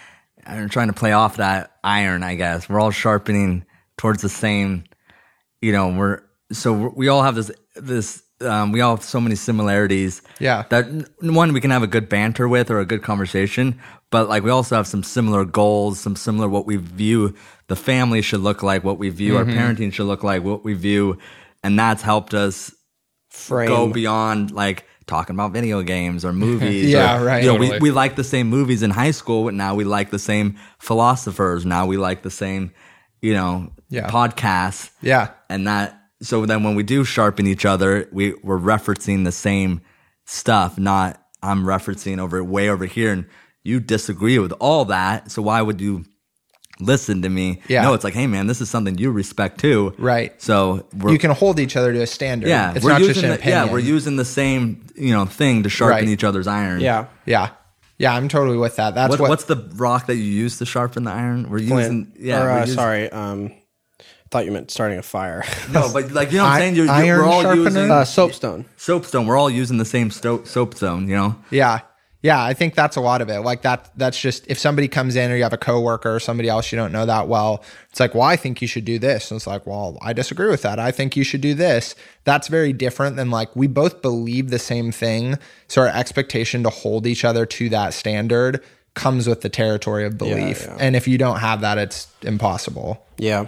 I'm trying to play off that iron. I guess we're all sharpening towards the same. You know, we're so we're, we all have this this. Um, we all have so many similarities. Yeah. That one we can have a good banter with or a good conversation, but like we also have some similar goals, some similar what we view the family should look like, what we view Mm-hmm. our parenting should look like, what we view, and that's helped us Frame. go beyond like talking about video games or movies. Yeah, or, right. You know, Totally. we, we like the same movies in high school, but now we like the same philosophers. Now we like the same, you know, Yeah. podcasts. yeah, And that, so then when we do sharpen each other, we, we're referencing the same stuff, not I'm referencing over way over here and you disagree with all that. So why would you listen to me? Yeah. No, it's like, hey man, this is something you respect too. right. So we're, You can hold each other to a standard. yeah, It's we're not using just an the, opinion. yeah, we're using the same, you know, thing to sharpen Right. each other's iron. Yeah. Yeah. Yeah, I'm totally with that. That's What, what, what's the rock that you use to sharpen the iron? We're Flint. using, yeah, Or, we're uh, using- sorry. Um, thought you meant starting a fire. No, but like you know what I'm I- saying. You're, you're, iron we're all sharpener? using uh, soapstone. soapstone. We're all using the same sto- soapstone. You know. yeah. Yeah, I think that's a lot of it. Like that that's just if somebody comes in or you have a coworker or somebody else you don't know that well, it's like, well, I think you should do this. And it's like, well, I disagree with that. I think you should do this. That's very different than like we both believe the same thing. So our expectation to hold each other to that standard comes with the territory of belief. yeah. And if you don't have that, it's impossible. Yeah.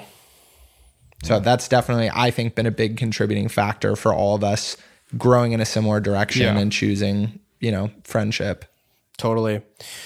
So that's definitely, I think, been a big contributing factor for all of us growing in a similar direction Yeah. and choosing, you know, friendship. Totally.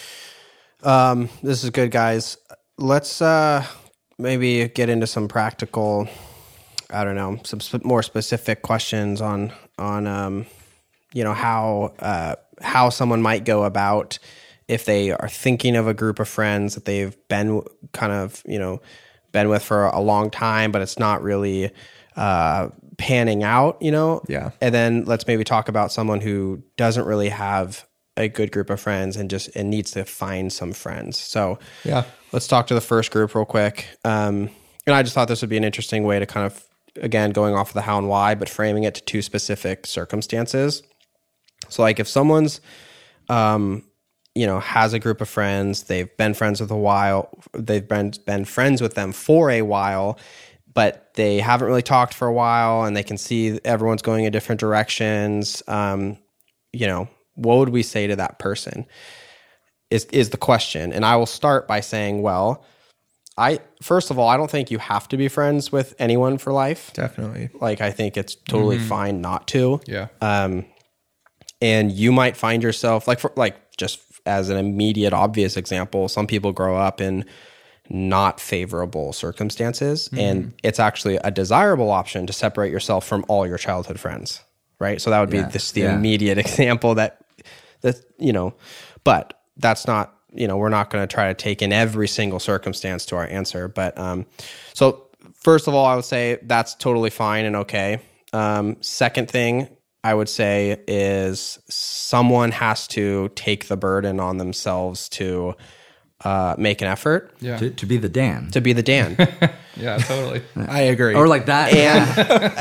Um, this is good, guys. Let's uh, maybe get into some practical, I don't know, some sp- more specific questions on on um, you know how uh, how someone might go about if they are thinking of a group of friends that they've been kind of you know been with for a long time, but it's not really uh, panning out. You know. Yeah. And then let's maybe talk about someone who doesn't really have a good group of friends and just and needs to find some friends. So Yeah. let's talk to the first group real quick. Um, and I just thought this would be an interesting way to kind of, again, going off of the how and why, but framing it to two specific circumstances. So like if someone's, um, you know, has a group of friends, they've been friends with a while, they've been, been friends with them for a while, but they haven't really talked for a while and they can see everyone's going in different directions. Um, you know, what would we say to that person is, is the question. And I will start by saying, well, I first of all, I don't think you have to be friends with anyone for life. Definitely. Like, I think it's totally mm-hmm. fine not to. Yeah. Um, and you might find yourself like, for, like just as an immediate, obvious example, some people grow up in not favorable circumstances, mm-hmm. and it's actually a desirable option to separate yourself from all your childhood friends, right? So that would be yeah. this the yeah. immediate example that that you know, but that's not. You know, we're not going to try to take in every single circumstance to our answer. But um, so first of all, I would say that's totally fine and okay. Um, second thing I would say is someone has to take the burden on themselves to uh, make an effort. Yeah. To, to be the Dan. To be the Dan. Yeah, totally. I agree. Or like that. And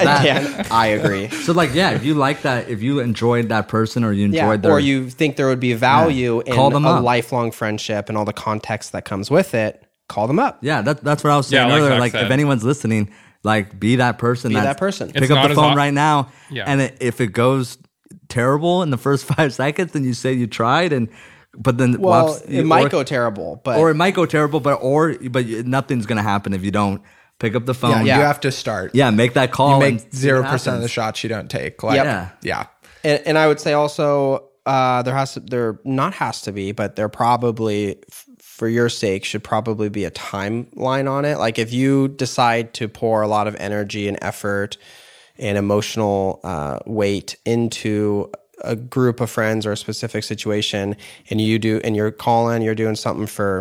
Dan, I agree. So like, yeah, if you like that, if you enjoyed that person or you enjoyed Yeah, their... or you think there would be value Yeah. Call in them a up. lifelong friendship and all the context that comes with it, call them up. Yeah, that, that's what I was Yeah, saying like earlier. Zach Like, said. if anyone's listening, like, be that person. Be that's- that person. Pick It's up not the as phone op- right now. Yeah. And it, if it goes terrible in the first five seconds, then you say you tried, and but then Well, whoops, it you- might or, go terrible, but or it might go terrible, but or but you- nothing's gonna happen if you don't pick up the phone. yeah, Yeah. you have to start. Yeah, make that call. You and make see zero what percent of the happens. shots you don't take. Like, Yep. Yeah. yeah. And, and I would say also uh, there has to there not has to be, but there probably f- for your sake should probably be a timeline on it. Like if you decide to pour a lot of energy and effort and emotional uh, weight into a group of friends or a specific situation, and you do and you're calling, you're doing something for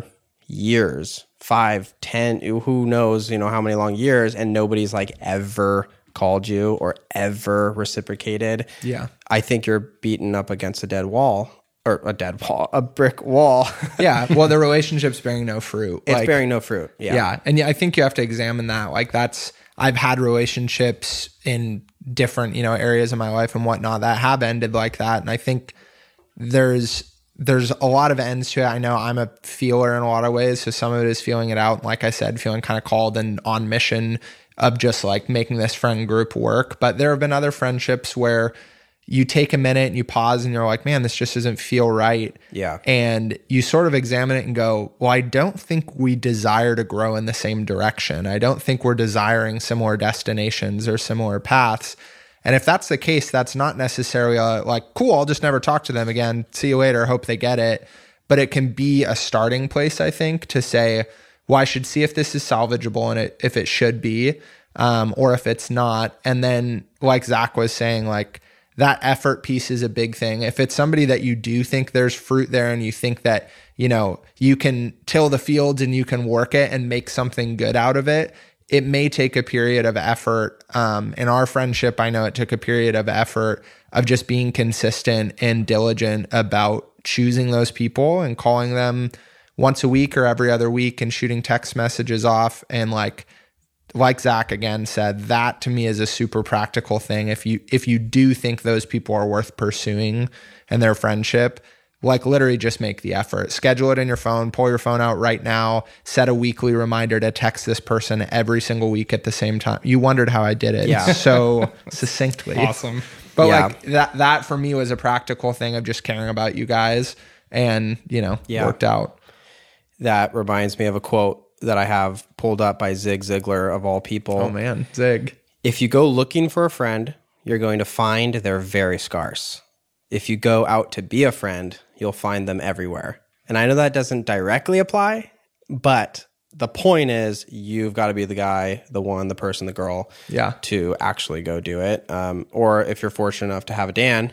years, five, ten, who knows, you know how many long years, and nobody's like ever called you or ever reciprocated. Yeah. I think you're beaten up against a dead wall or a dead wall, a brick wall. Yeah. Well, the relationship's bearing no fruit. It's Like, bearing no fruit. Yeah. Yeah. And yeah, I think you have to examine that. Like that's, I've had relationships in different, you know, areas of my life and whatnot that have ended like that. And I think there's, there's a lot of ends to it. I know I'm a feeler in a lot of ways. So some of it is feeling it out. Like I said, feeling kind of called and on mission of just like making this friend group work. But there have been other friendships where you take a minute and you pause and you're like, man, this just doesn't feel right. Yeah. And you sort of examine it and go, well, I don't think we desire to grow in the same direction. I don't think we're desiring similar destinations or similar paths. And if that's the case, that's not necessarily a, like, cool, I'll just never talk to them again. See you later. Hope they get it. But it can be a starting place, I think, to say, well, I should see if this is salvageable and it, if it should be, um, or if it's not. And then, like Zach was saying, like, that effort piece is a big thing. If it's somebody that you do think there's fruit there and you think that, you know, you can till the fields and you can work it and make something good out of it, it may take a period of effort. Um, in our friendship, I know it took a period of effort of just being consistent and diligent about choosing those people and calling them once a week or every other week and shooting text messages off. And like, like Zach again said, that to me is a super practical thing. If you if you do think those people are worth pursuing and their friendship, like literally just make the effort. Schedule it in your phone, pull your phone out right now, set a weekly reminder to text this person every single week at the same time. You wondered how I did it Yeah. so succinctly. Awesome. But Yeah. like that that for me was a practical thing of just caring about you guys and, you know, Yeah. worked out. That reminds me of a quote that I have pulled up by Zig Ziglar of all people. Oh man, Zig. If you go looking for a friend, you're going to find they're very scarce. If you go out to be a friend, you'll find them everywhere. And I know that doesn't directly apply, but the point is you've got to be the guy, the one, the person, the girl Yeah. to actually go do it. Um, or if you're fortunate enough to have a Dan,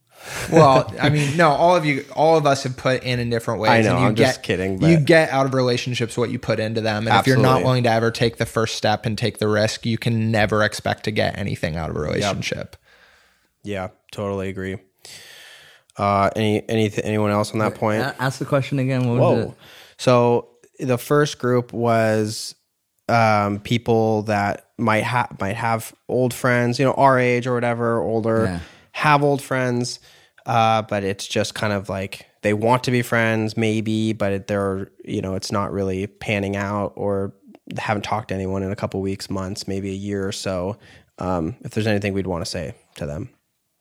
Well, I mean, no, all of you, all of us have put in in different ways. I know, and you I'm get, just kidding, but- You get out of relationships what you put into them. And if you're not Absolutely. willing to ever take the first step and take the risk, you can never expect to get anything out of a relationship. yeah, totally agree. Uh, any, any, anyone else on that point? A- Ask the question again. What was Whoa. it? So the first group was um, people that might have might have old friends, you know, our age or whatever, older, Yeah. have old friends, uh, but it's just kind of like they want to be friends, maybe, but it, they're, you know, it's not really panning out, or haven't talked to anyone in a couple weeks, months, maybe a year or so. Um, if there's anything we'd want to say to them.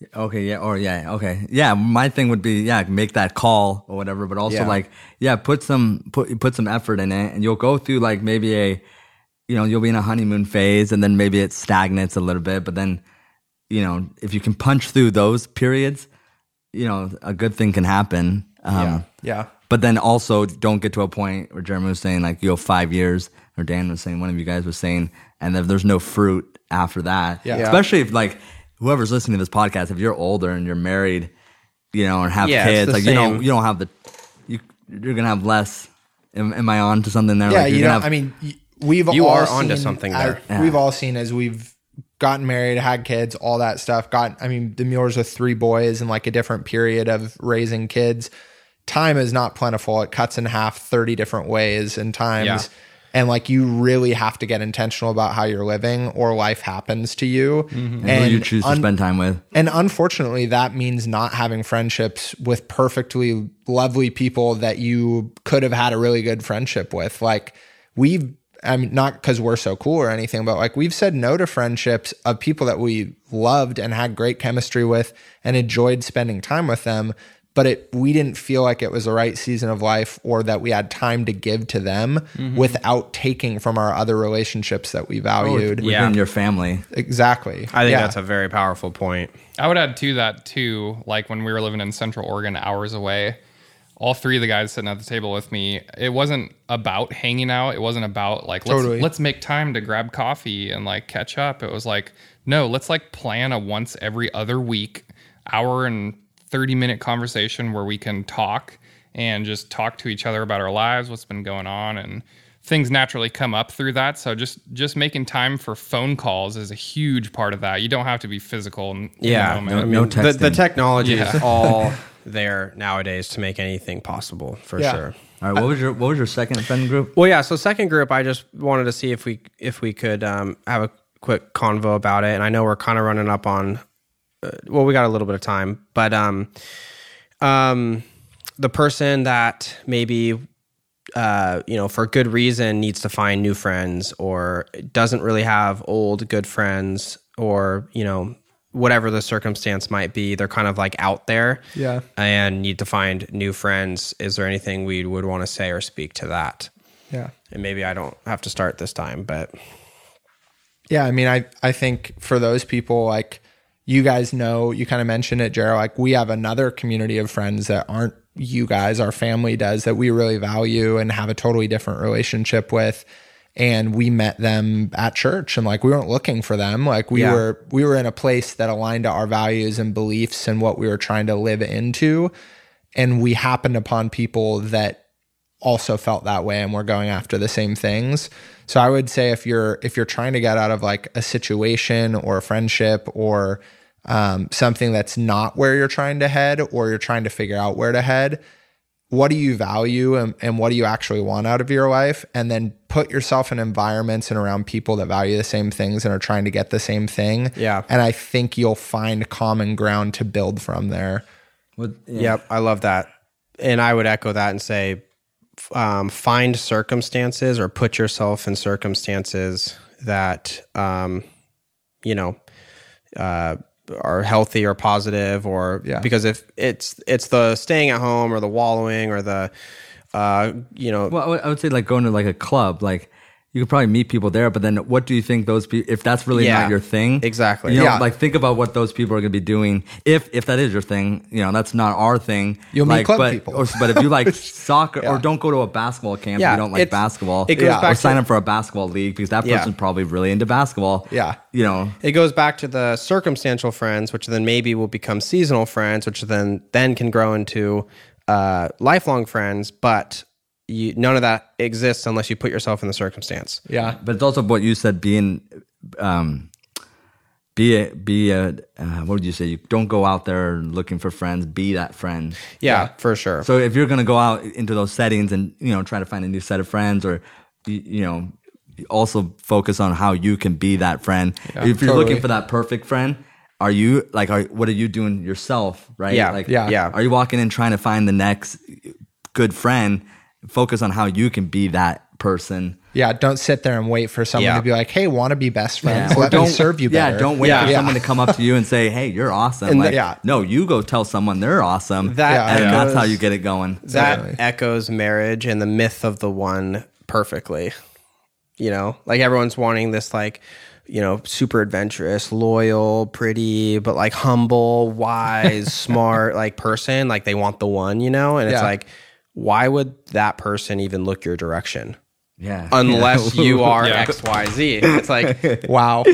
Okay, yeah, or yeah, okay. Yeah, my thing would be, yeah, make that call or whatever, but also Yeah. like, yeah, put some, put, put some effort in it, and you'll go through like maybe a, you know, you'll be in a honeymoon phase, and then maybe it stagnates a little bit, but then, you know, if you can punch through those periods, you know, a good thing can happen. Um, Yeah. Yeah. But then also don't get to a point where Jeremy was saying like, you go five years, or Dan was saying, one of you guys was saying, and if there's no fruit after that, Yeah. especially if like, whoever's listening to this podcast, if you're older and you're married, you know, and have Yeah, it's kids, the like you don't same. you don't have the you you're gonna have less. Am, am I on to something there? Yeah, like, you you're know, gonna have, I mean, y- we've You all are onto seen- something as- there. We've all seen as we've gotten married, had kids, all that stuff. Got, I mean, the Muellers with three boys and like a different period of raising kids. Time is not plentiful. It cuts in half thirty different ways and times. Yeah. And like you really have to get intentional about how you're living, or life happens to you. and who you choose to un- spend time with. And unfortunately, that means not having friendships with perfectly lovely people that you could have had a really good friendship with. Like we've, I mean, not because we're so cool or anything, but like we've said no to friendships of people that we loved and had great chemistry with and enjoyed spending time with them. But it, we didn't feel like it was the right season of life, or that we had time to give to them without taking from our other relationships that we valued. Within Yeah. your family. Exactly. I think Yeah. that's a very powerful point. I would add to that too, like when we were living in Central Oregon, hours away, all three of the guys sitting at the table with me, it wasn't about hanging out. It wasn't about like, let's, Totally. let's make time to grab coffee and like catch up. It was like, no, let's like plan a once every other week, hour and thirty minute conversation where we can talk and just talk to each other about our lives, what's been going on, and things naturally come up through that. So just just making time for phone calls is a huge part of that. You don't have to be physical in, Yeah, in the I moment. mean, no the, the texting. technology is Yeah. all there nowadays to make anything possible, for Yeah. sure. All right, what was your what was your second friend group? Well, yeah. So second group, I just wanted to see if we if we could um, have a quick convo about it, and I know we're kind of running up on. Uh, well, we got a little bit of time, but um, um, the person that maybe uh, you know, for good reason needs to find new friends, or doesn't really have old good friends, or you know, whatever the circumstance might be, they're kind of like out there, Yeah. and need to find new friends. Is there anything we would want to say or speak to that? Yeah. And maybe I don't have to start this time, but Yeah, I mean, I, I think for those people, like you guys know, you kind of mentioned it, Jared, like we have another community of friends that aren't you guys, our family does, that we really value and have a totally different relationship with. And we met them at church, and like we weren't looking for them. Like we Yeah. were we were in a place that aligned to our values and beliefs and what we were trying to live into. And we happened upon people that also felt that way and were going after the same things. So I would say if you're if you're trying to get out of like a situation or a friendship or um, something that's not where you're trying to head, or you're trying to figure out where to head, what do you value and, and what do you actually want out of your life? And then put yourself in environments and around people that value the same things and are trying to get the same thing. Yeah. And I think you'll find common ground to build from there. What, yeah. Yep, I love that. And I would echo that and say, f- um, find circumstances, or put yourself in circumstances that, um, you know, uh, are healthy or positive, or Yeah. because if it's it's the staying at home or the wallowing or the, uh, you know, Well, I would, I would say like going to like a club, like you could probably meet people there, but then what do you think those people, if that's really Yeah, not your thing? exactly. You know, Yeah. like think about what those people are going to be doing. If, if that is your thing, you know, that's not our thing. You'll meet like, club but, people. Or, but if you like soccer, Yeah. or don't go to a basketball camp, Yeah, if you don't like it's- basketball, it goes Yeah. or back sign to- up for a basketball league, because that Yeah. person's probably really into basketball. Yeah. You know, it goes back to the circumstantial friends, which then maybe will become seasonal friends, which then then can grow into uh, lifelong friends. But you, none of that exists unless you put yourself in the circumstance. Yeah. but it's also what you said, being, um, be a, be a, uh, what would you say? You don't go out there looking for friends, be that friend. Yeah, for sure. So if you're going to go out into those settings and, you know, try to find a new set of friends, or, you, you know, also focus on how you can be that friend. if you're totally. looking for that perfect friend, are you like, are, what are you doing yourself? Right. Yeah, Like, yeah. yeah. Are you walking in trying to find the next good friend? Focus on how you can be that person. Yeah, don't sit there and wait for someone Yeah. to be like, "Hey, want to be best friends? Yeah, or Let me don't- serve you better." Yeah, don't wait Yeah. for Yeah. someone to come up to you and say, "Hey, you're awesome." And like, the- yeah. no, you go tell someone they're awesome. That Yeah. and that's echoes- how you get it going. That Totally. echoes marriage and the myth of the one perfectly. You know, like everyone's wanting this, like, you know, super adventurous, loyal, pretty, but like humble, wise, smart, like person. Like they want the one, you know, and it's Yeah. like, why would that person even look your direction? Yeah, Unless Yeah. you are Yeah. X, Y, Z. It's like, Wow.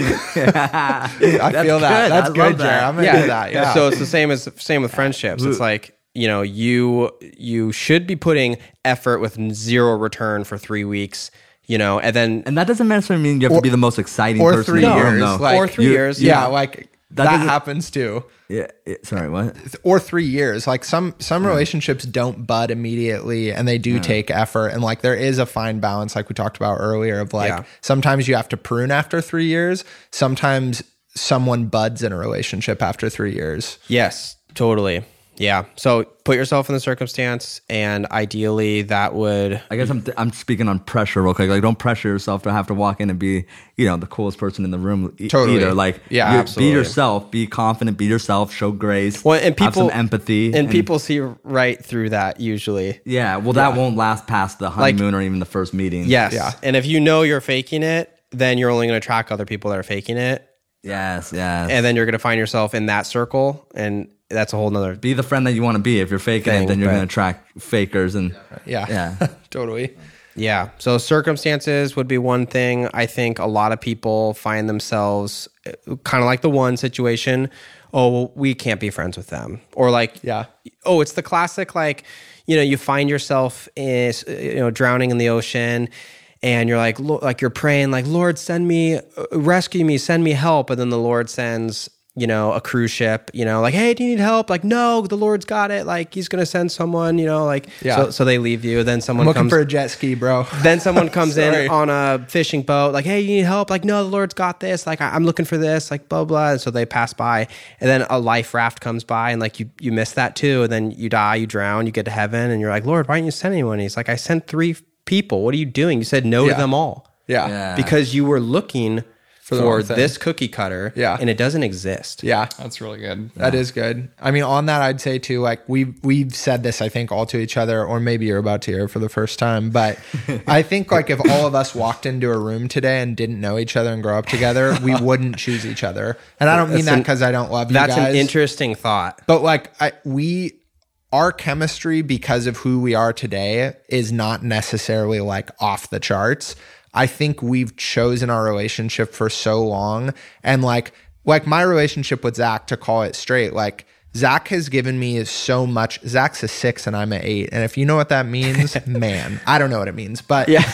I feel that. good. That's I good, love Jared. that. I'm gonna yeah. do that. Yeah. So it's the same as same with friendships. It's like, you know, you you should be putting effort with zero return for three weeks, you know, and then And that doesn't necessarily mean you have Or- to be the most exciting or person three in the years, room, though. like- or three You- years. yeah, like That that, doesn't- happens too. Yeah, it- sorry, what? Or three years. Like some some relationships don't bud immediately, and they do take effort. And like there is a fine balance, like we talked about earlier, of like Yeah. sometimes you have to prune after three years. Sometimes someone buds in a relationship after three years. Yes, totally. Yeah. So put yourself in the circumstance, and ideally that would. I guess I'm I'm speaking on pressure real quick. Like, don't pressure yourself to have to walk in and be, you know, the coolest person in the room e- Totally. either. Like, Yeah, you- absolutely. be yourself, be confident, be yourself, show grace, Well, and have people some empathy, and, people see right through that usually. Yeah, well, that won't last past the honeymoon or even the first meeting. Yes. Yeah. And if you know you're faking it, then you're only going to attract other people that are faking it, Yes, yes. and then you're going to find yourself in that circle, and that's a whole nother. be the friend that you want to be. If you're faking Thing, it, then you're but- going to attract fakers and Yeah. yeah. Totally. Yeah. So circumstances would be one thing. I think a lot of people find themselves kind of like the one situation. Oh, well, we can't be friends with them. Or like, Yeah. oh, it's the classic, like, you know, you find yourself in, you know, drowning in the ocean, and you're like, Lo- like you're praying, like, Lord, send me, uh, rescue me, send me help. And then the Lord sends, you know, a cruise ship, you know, like, hey, do you need help? Like, no, the Lord's got it. Like, he's going to send someone, you know, like, Yeah. so, so they leave you. Then I'm someone looking comes. for a jet ski, bro. Then someone comes Sorry. in on a fishing boat, like, hey, you need help? Like, no, the Lord's got this. Like, I- I'm looking for this, like, blah, blah. And so they pass by. And then a life raft comes by, and like, you, you miss that too. And then you die, you drown, you get to heaven, and you're like, Lord, why didn't you send anyone? And he's like, I sent three people. What are you doing? You said no Yeah. to them all Yeah. Yeah. because you were looking for, the wrong thing. this cookie cutter, Yeah. and it doesn't exist. Yeah. That's really good. That is good. I mean, on that, I'd say too, like we've we've said this, I think, all to each other, or maybe you're about to hear it for the first time. But I think like if all of us walked into a room today and didn't know each other and grow up together, we wouldn't choose each other. And I don't mean That's that an- because I don't love you That's guys. an interesting thought. But like I we our chemistry, because of who we are today, is not necessarily like off the charts. I think we've chosen our relationship for so long, and like like my relationship with Zach, to call it straight, like Zach has given me so much. Zach's a six and I'm an eight, and if you know what that means, man, I don't know what it means, but yeah.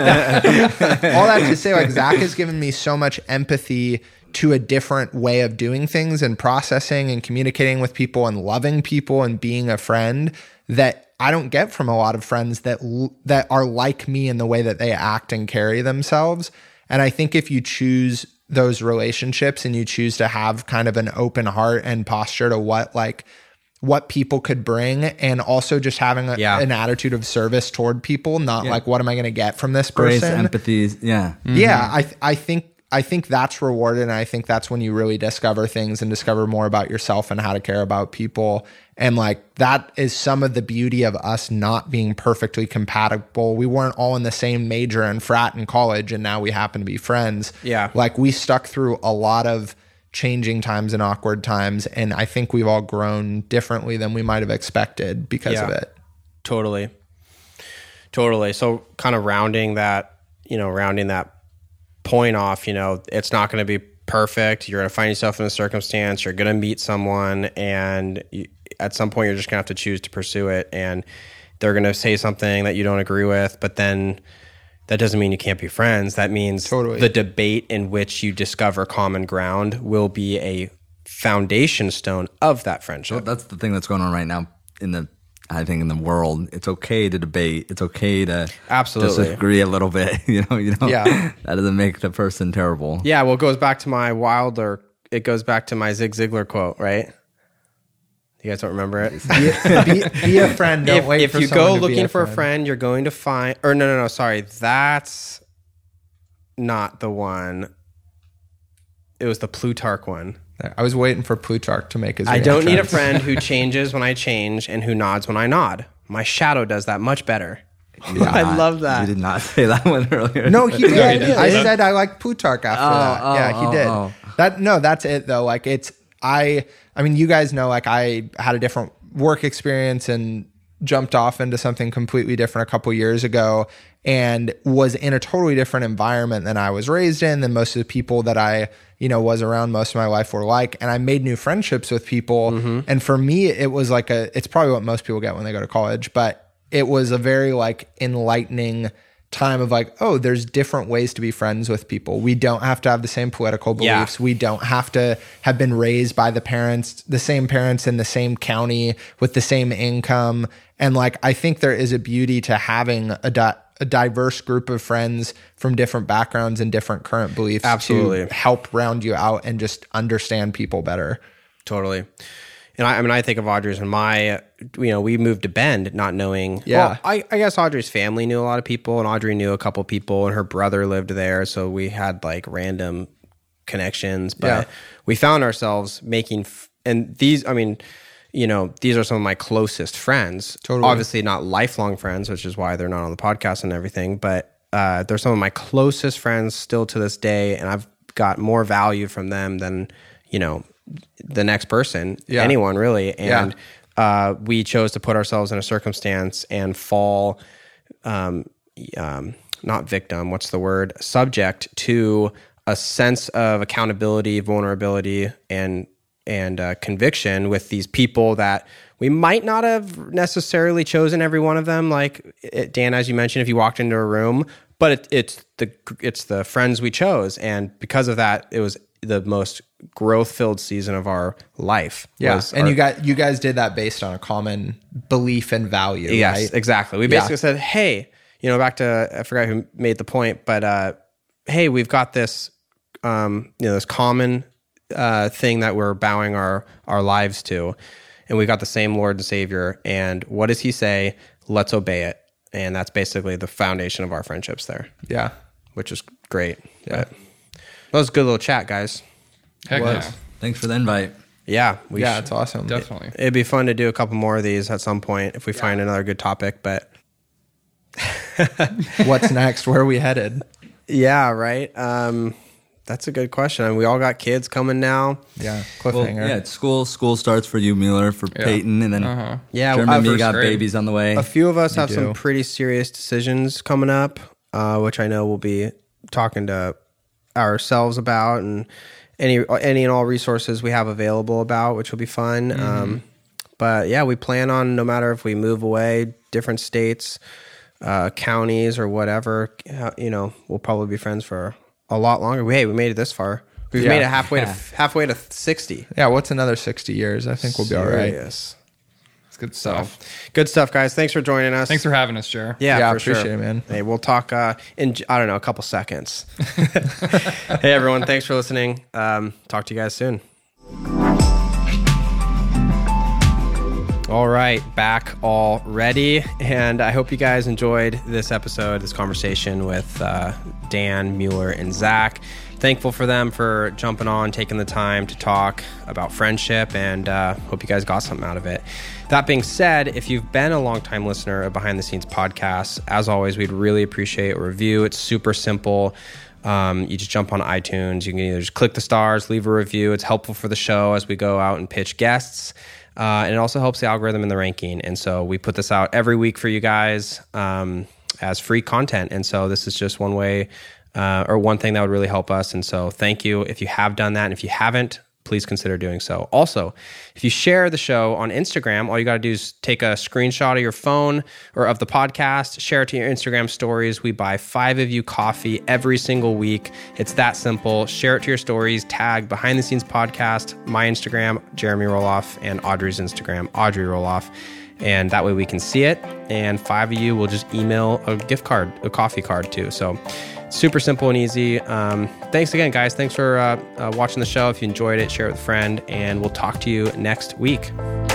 all that to say, like Zach has given me so much empathy to a different way of doing things and processing and communicating with people and loving people and being a friend that I don't get from a lot of friends that that are like me in the way that they act and carry themselves. And I think if you choose those relationships and you choose to have kind of an open heart and posture to what like what people could bring, and also just having a, Yeah. an attitude of service toward people, not like what am I going to get from this grace, person? empathy. Yeah. Yeah, I th- I think I think that's rewarded, and I think that's when you really discover things and discover more about yourself and how to care about people. And like that is some of the beauty of us not being perfectly compatible. We weren't all in the same major and frat in college, and now we happen to be friends. Yeah. Like we stuck through a lot of changing times and awkward times, and I think we've all grown differently than we might have expected because Yeah. of it. Totally. Totally. So kind of rounding that, you know, rounding that point off, you know, it's not going to be perfect. You're going to find yourself in a circumstance, you're going to meet someone, and you, at some point you're just going to have to choose to pursue it. And they're going to say something that you don't agree with, but then that doesn't mean you can't be friends. That means Totally. the debate in which you discover common ground will be a foundation stone of that friendship. Well, that's the thing that's going on right now in the, I think, in the world. It's okay to debate. It's okay to Absolutely. disagree a little bit. You know, you know. Yeah. That doesn't make the person terrible. Yeah, well, it goes back to my Wilder. It goes back to my Zig Ziglar quote, right? You guys don't remember it? Be, be, be a friend. Don't if wait if for you someone go to be looking a for friend. a friend, you're going to find. Or no, no, no. Sorry, that's not the one. It was the Plutarch one. I was waiting for Plutarch to make his. I don't need a re-entrance. friend who changes when I change and who nods when I nod. My shadow does that much better. You did I not- love that. You did not say that one earlier. No, he did. Yeah, he did. I said I like Plutarch after Oh, that. oh, yeah, he oh, did. oh. That no, that's it though. Like it's I. I mean, you guys know, like I had a different work experience and jumped off into something completely different a couple years ago, and was in a totally different environment than I was raised in, than most of the people that I, you know, was around most of my life were like. And I made new friendships with people. Mm-hmm. And for me, it was like a, it's probably what most people get when they go to college, but it was a very like enlightening time of like, oh, there's different ways to be friends with people. We don't have to have the same political Yeah. beliefs. We don't have to have been raised by the parents, the same parents in the same county with the same income. And like, I think there is a beauty to having a, di- a diverse group of friends from different backgrounds and different current beliefs Absolutely. to help round you out and just understand people better. Totally. And I, I mean, I think of Audrey's and my, you know, we moved to Bend not knowing. Yeah. Well, I, I guess Audrey's family knew a lot of people, and Audrey knew a couple people, and her brother lived there. So we had like random connections. But Yeah. we found ourselves making, f- and these, I mean, you know, these are some of my closest friends. Totally. Obviously not lifelong friends, which is why they're not on the podcast and everything. But uh, they're some of my closest friends still to this day. And I've got more value from them than, you know, the next person, Yeah. anyone really. And Yeah. uh, we chose to put ourselves in a circumstance and fall, um, um, not victim, what's the word? Subject to a sense of accountability, vulnerability, and and uh, conviction with these people that we might not have necessarily chosen every one of them. Like it, Dan, as you mentioned, if you walked into a room, but it, it's the it's the friends we chose, and because of that, it was the most growth-filled season of our life. Yeah. was And our- you got, you guys did that based on a common belief and value. Yes, right? exactly. We Yeah. basically said, hey, you know, back to, I forgot who made the point, but uh, hey, we've got this, um, you know, this common uh, thing that we're bowing our, our lives to, and we've got the same Lord and Savior. And what does he say? Let's obey it. And that's basically the foundation of our friendships there, Yeah. which is great. Yeah. But that was a good little chat, guys. Heck Was. yeah. Thanks for the invite. Yeah. We Yeah. should- It's awesome. Definitely. It'd be fun to do a couple more of these at some point if we find another good topic, but What's next? Where are we headed? yeah, right. Um, that's a good question. I mean, we all got kids coming now. Yeah. Well, Cliffhanger. yeah, it's school school starts for you, Mueller, for Peyton, and then Uh-huh. Yeah, Jeremy I've- and me got grade. babies on the way. A few of us have do. some pretty serious decisions coming up, uh, which I know we'll be talking to ourselves about, and any any and all resources we have available about, which will be fun. Um, but yeah, we plan on, no matter if we move away, different states, uh, counties, or whatever, uh, you know, we'll probably be friends for a lot longer. Hey, we made it this far. We've Yeah. made it halfway Yeah. to halfway to sixty. Yeah. What's another sixty years? I think we'll be all right. Serious. It's good stuff. Good stuff, guys. Thanks for joining us. Thanks for having us, Jer. Yeah, Yeah, I for appreciate sure. it, man. Hey, we'll talk uh, in, I don't know, a couple seconds. Hey, everyone. Thanks for listening. Um, talk to you guys soon. All right, back already. And I hope you guys enjoyed this episode, this conversation with uh, Dan, Mueller, and Zach. Thankful for them for jumping on, taking the time to talk about friendship, and uh, hope you guys got something out of it. That being said, if you've been a longtime listener of Behind the Scenes podcasts, as always, we'd really appreciate a review. It's super simple. Um, you just jump on iTunes. You can either just click the stars, leave a review. It's helpful for the show as we go out and pitch guests. Uh, and it also helps the algorithm in the ranking. And so we put this out every week for you guys um, as free content. And so this is just one way uh, or one thing that would really help us. And so thank you if you have done that. And if you haven't, please consider doing so. Also, if you share the show on Instagram, all you got to do is take a screenshot of your phone or of the podcast, share it to your Instagram stories. We buy five of you coffee every single week. It's that simple. Share it to your stories, tag Behind the Scenes Podcast, my Instagram, Jeremy Roloff, and Audrey's Instagram, Audrey Roloff. And that way we can see it. And five of you will just email a gift card, a coffee card too. So super simple and easy. Um, thanks again, guys. Thanks for uh, uh, watching the show. If you enjoyed it, share it with a friend, and we'll talk to you next week.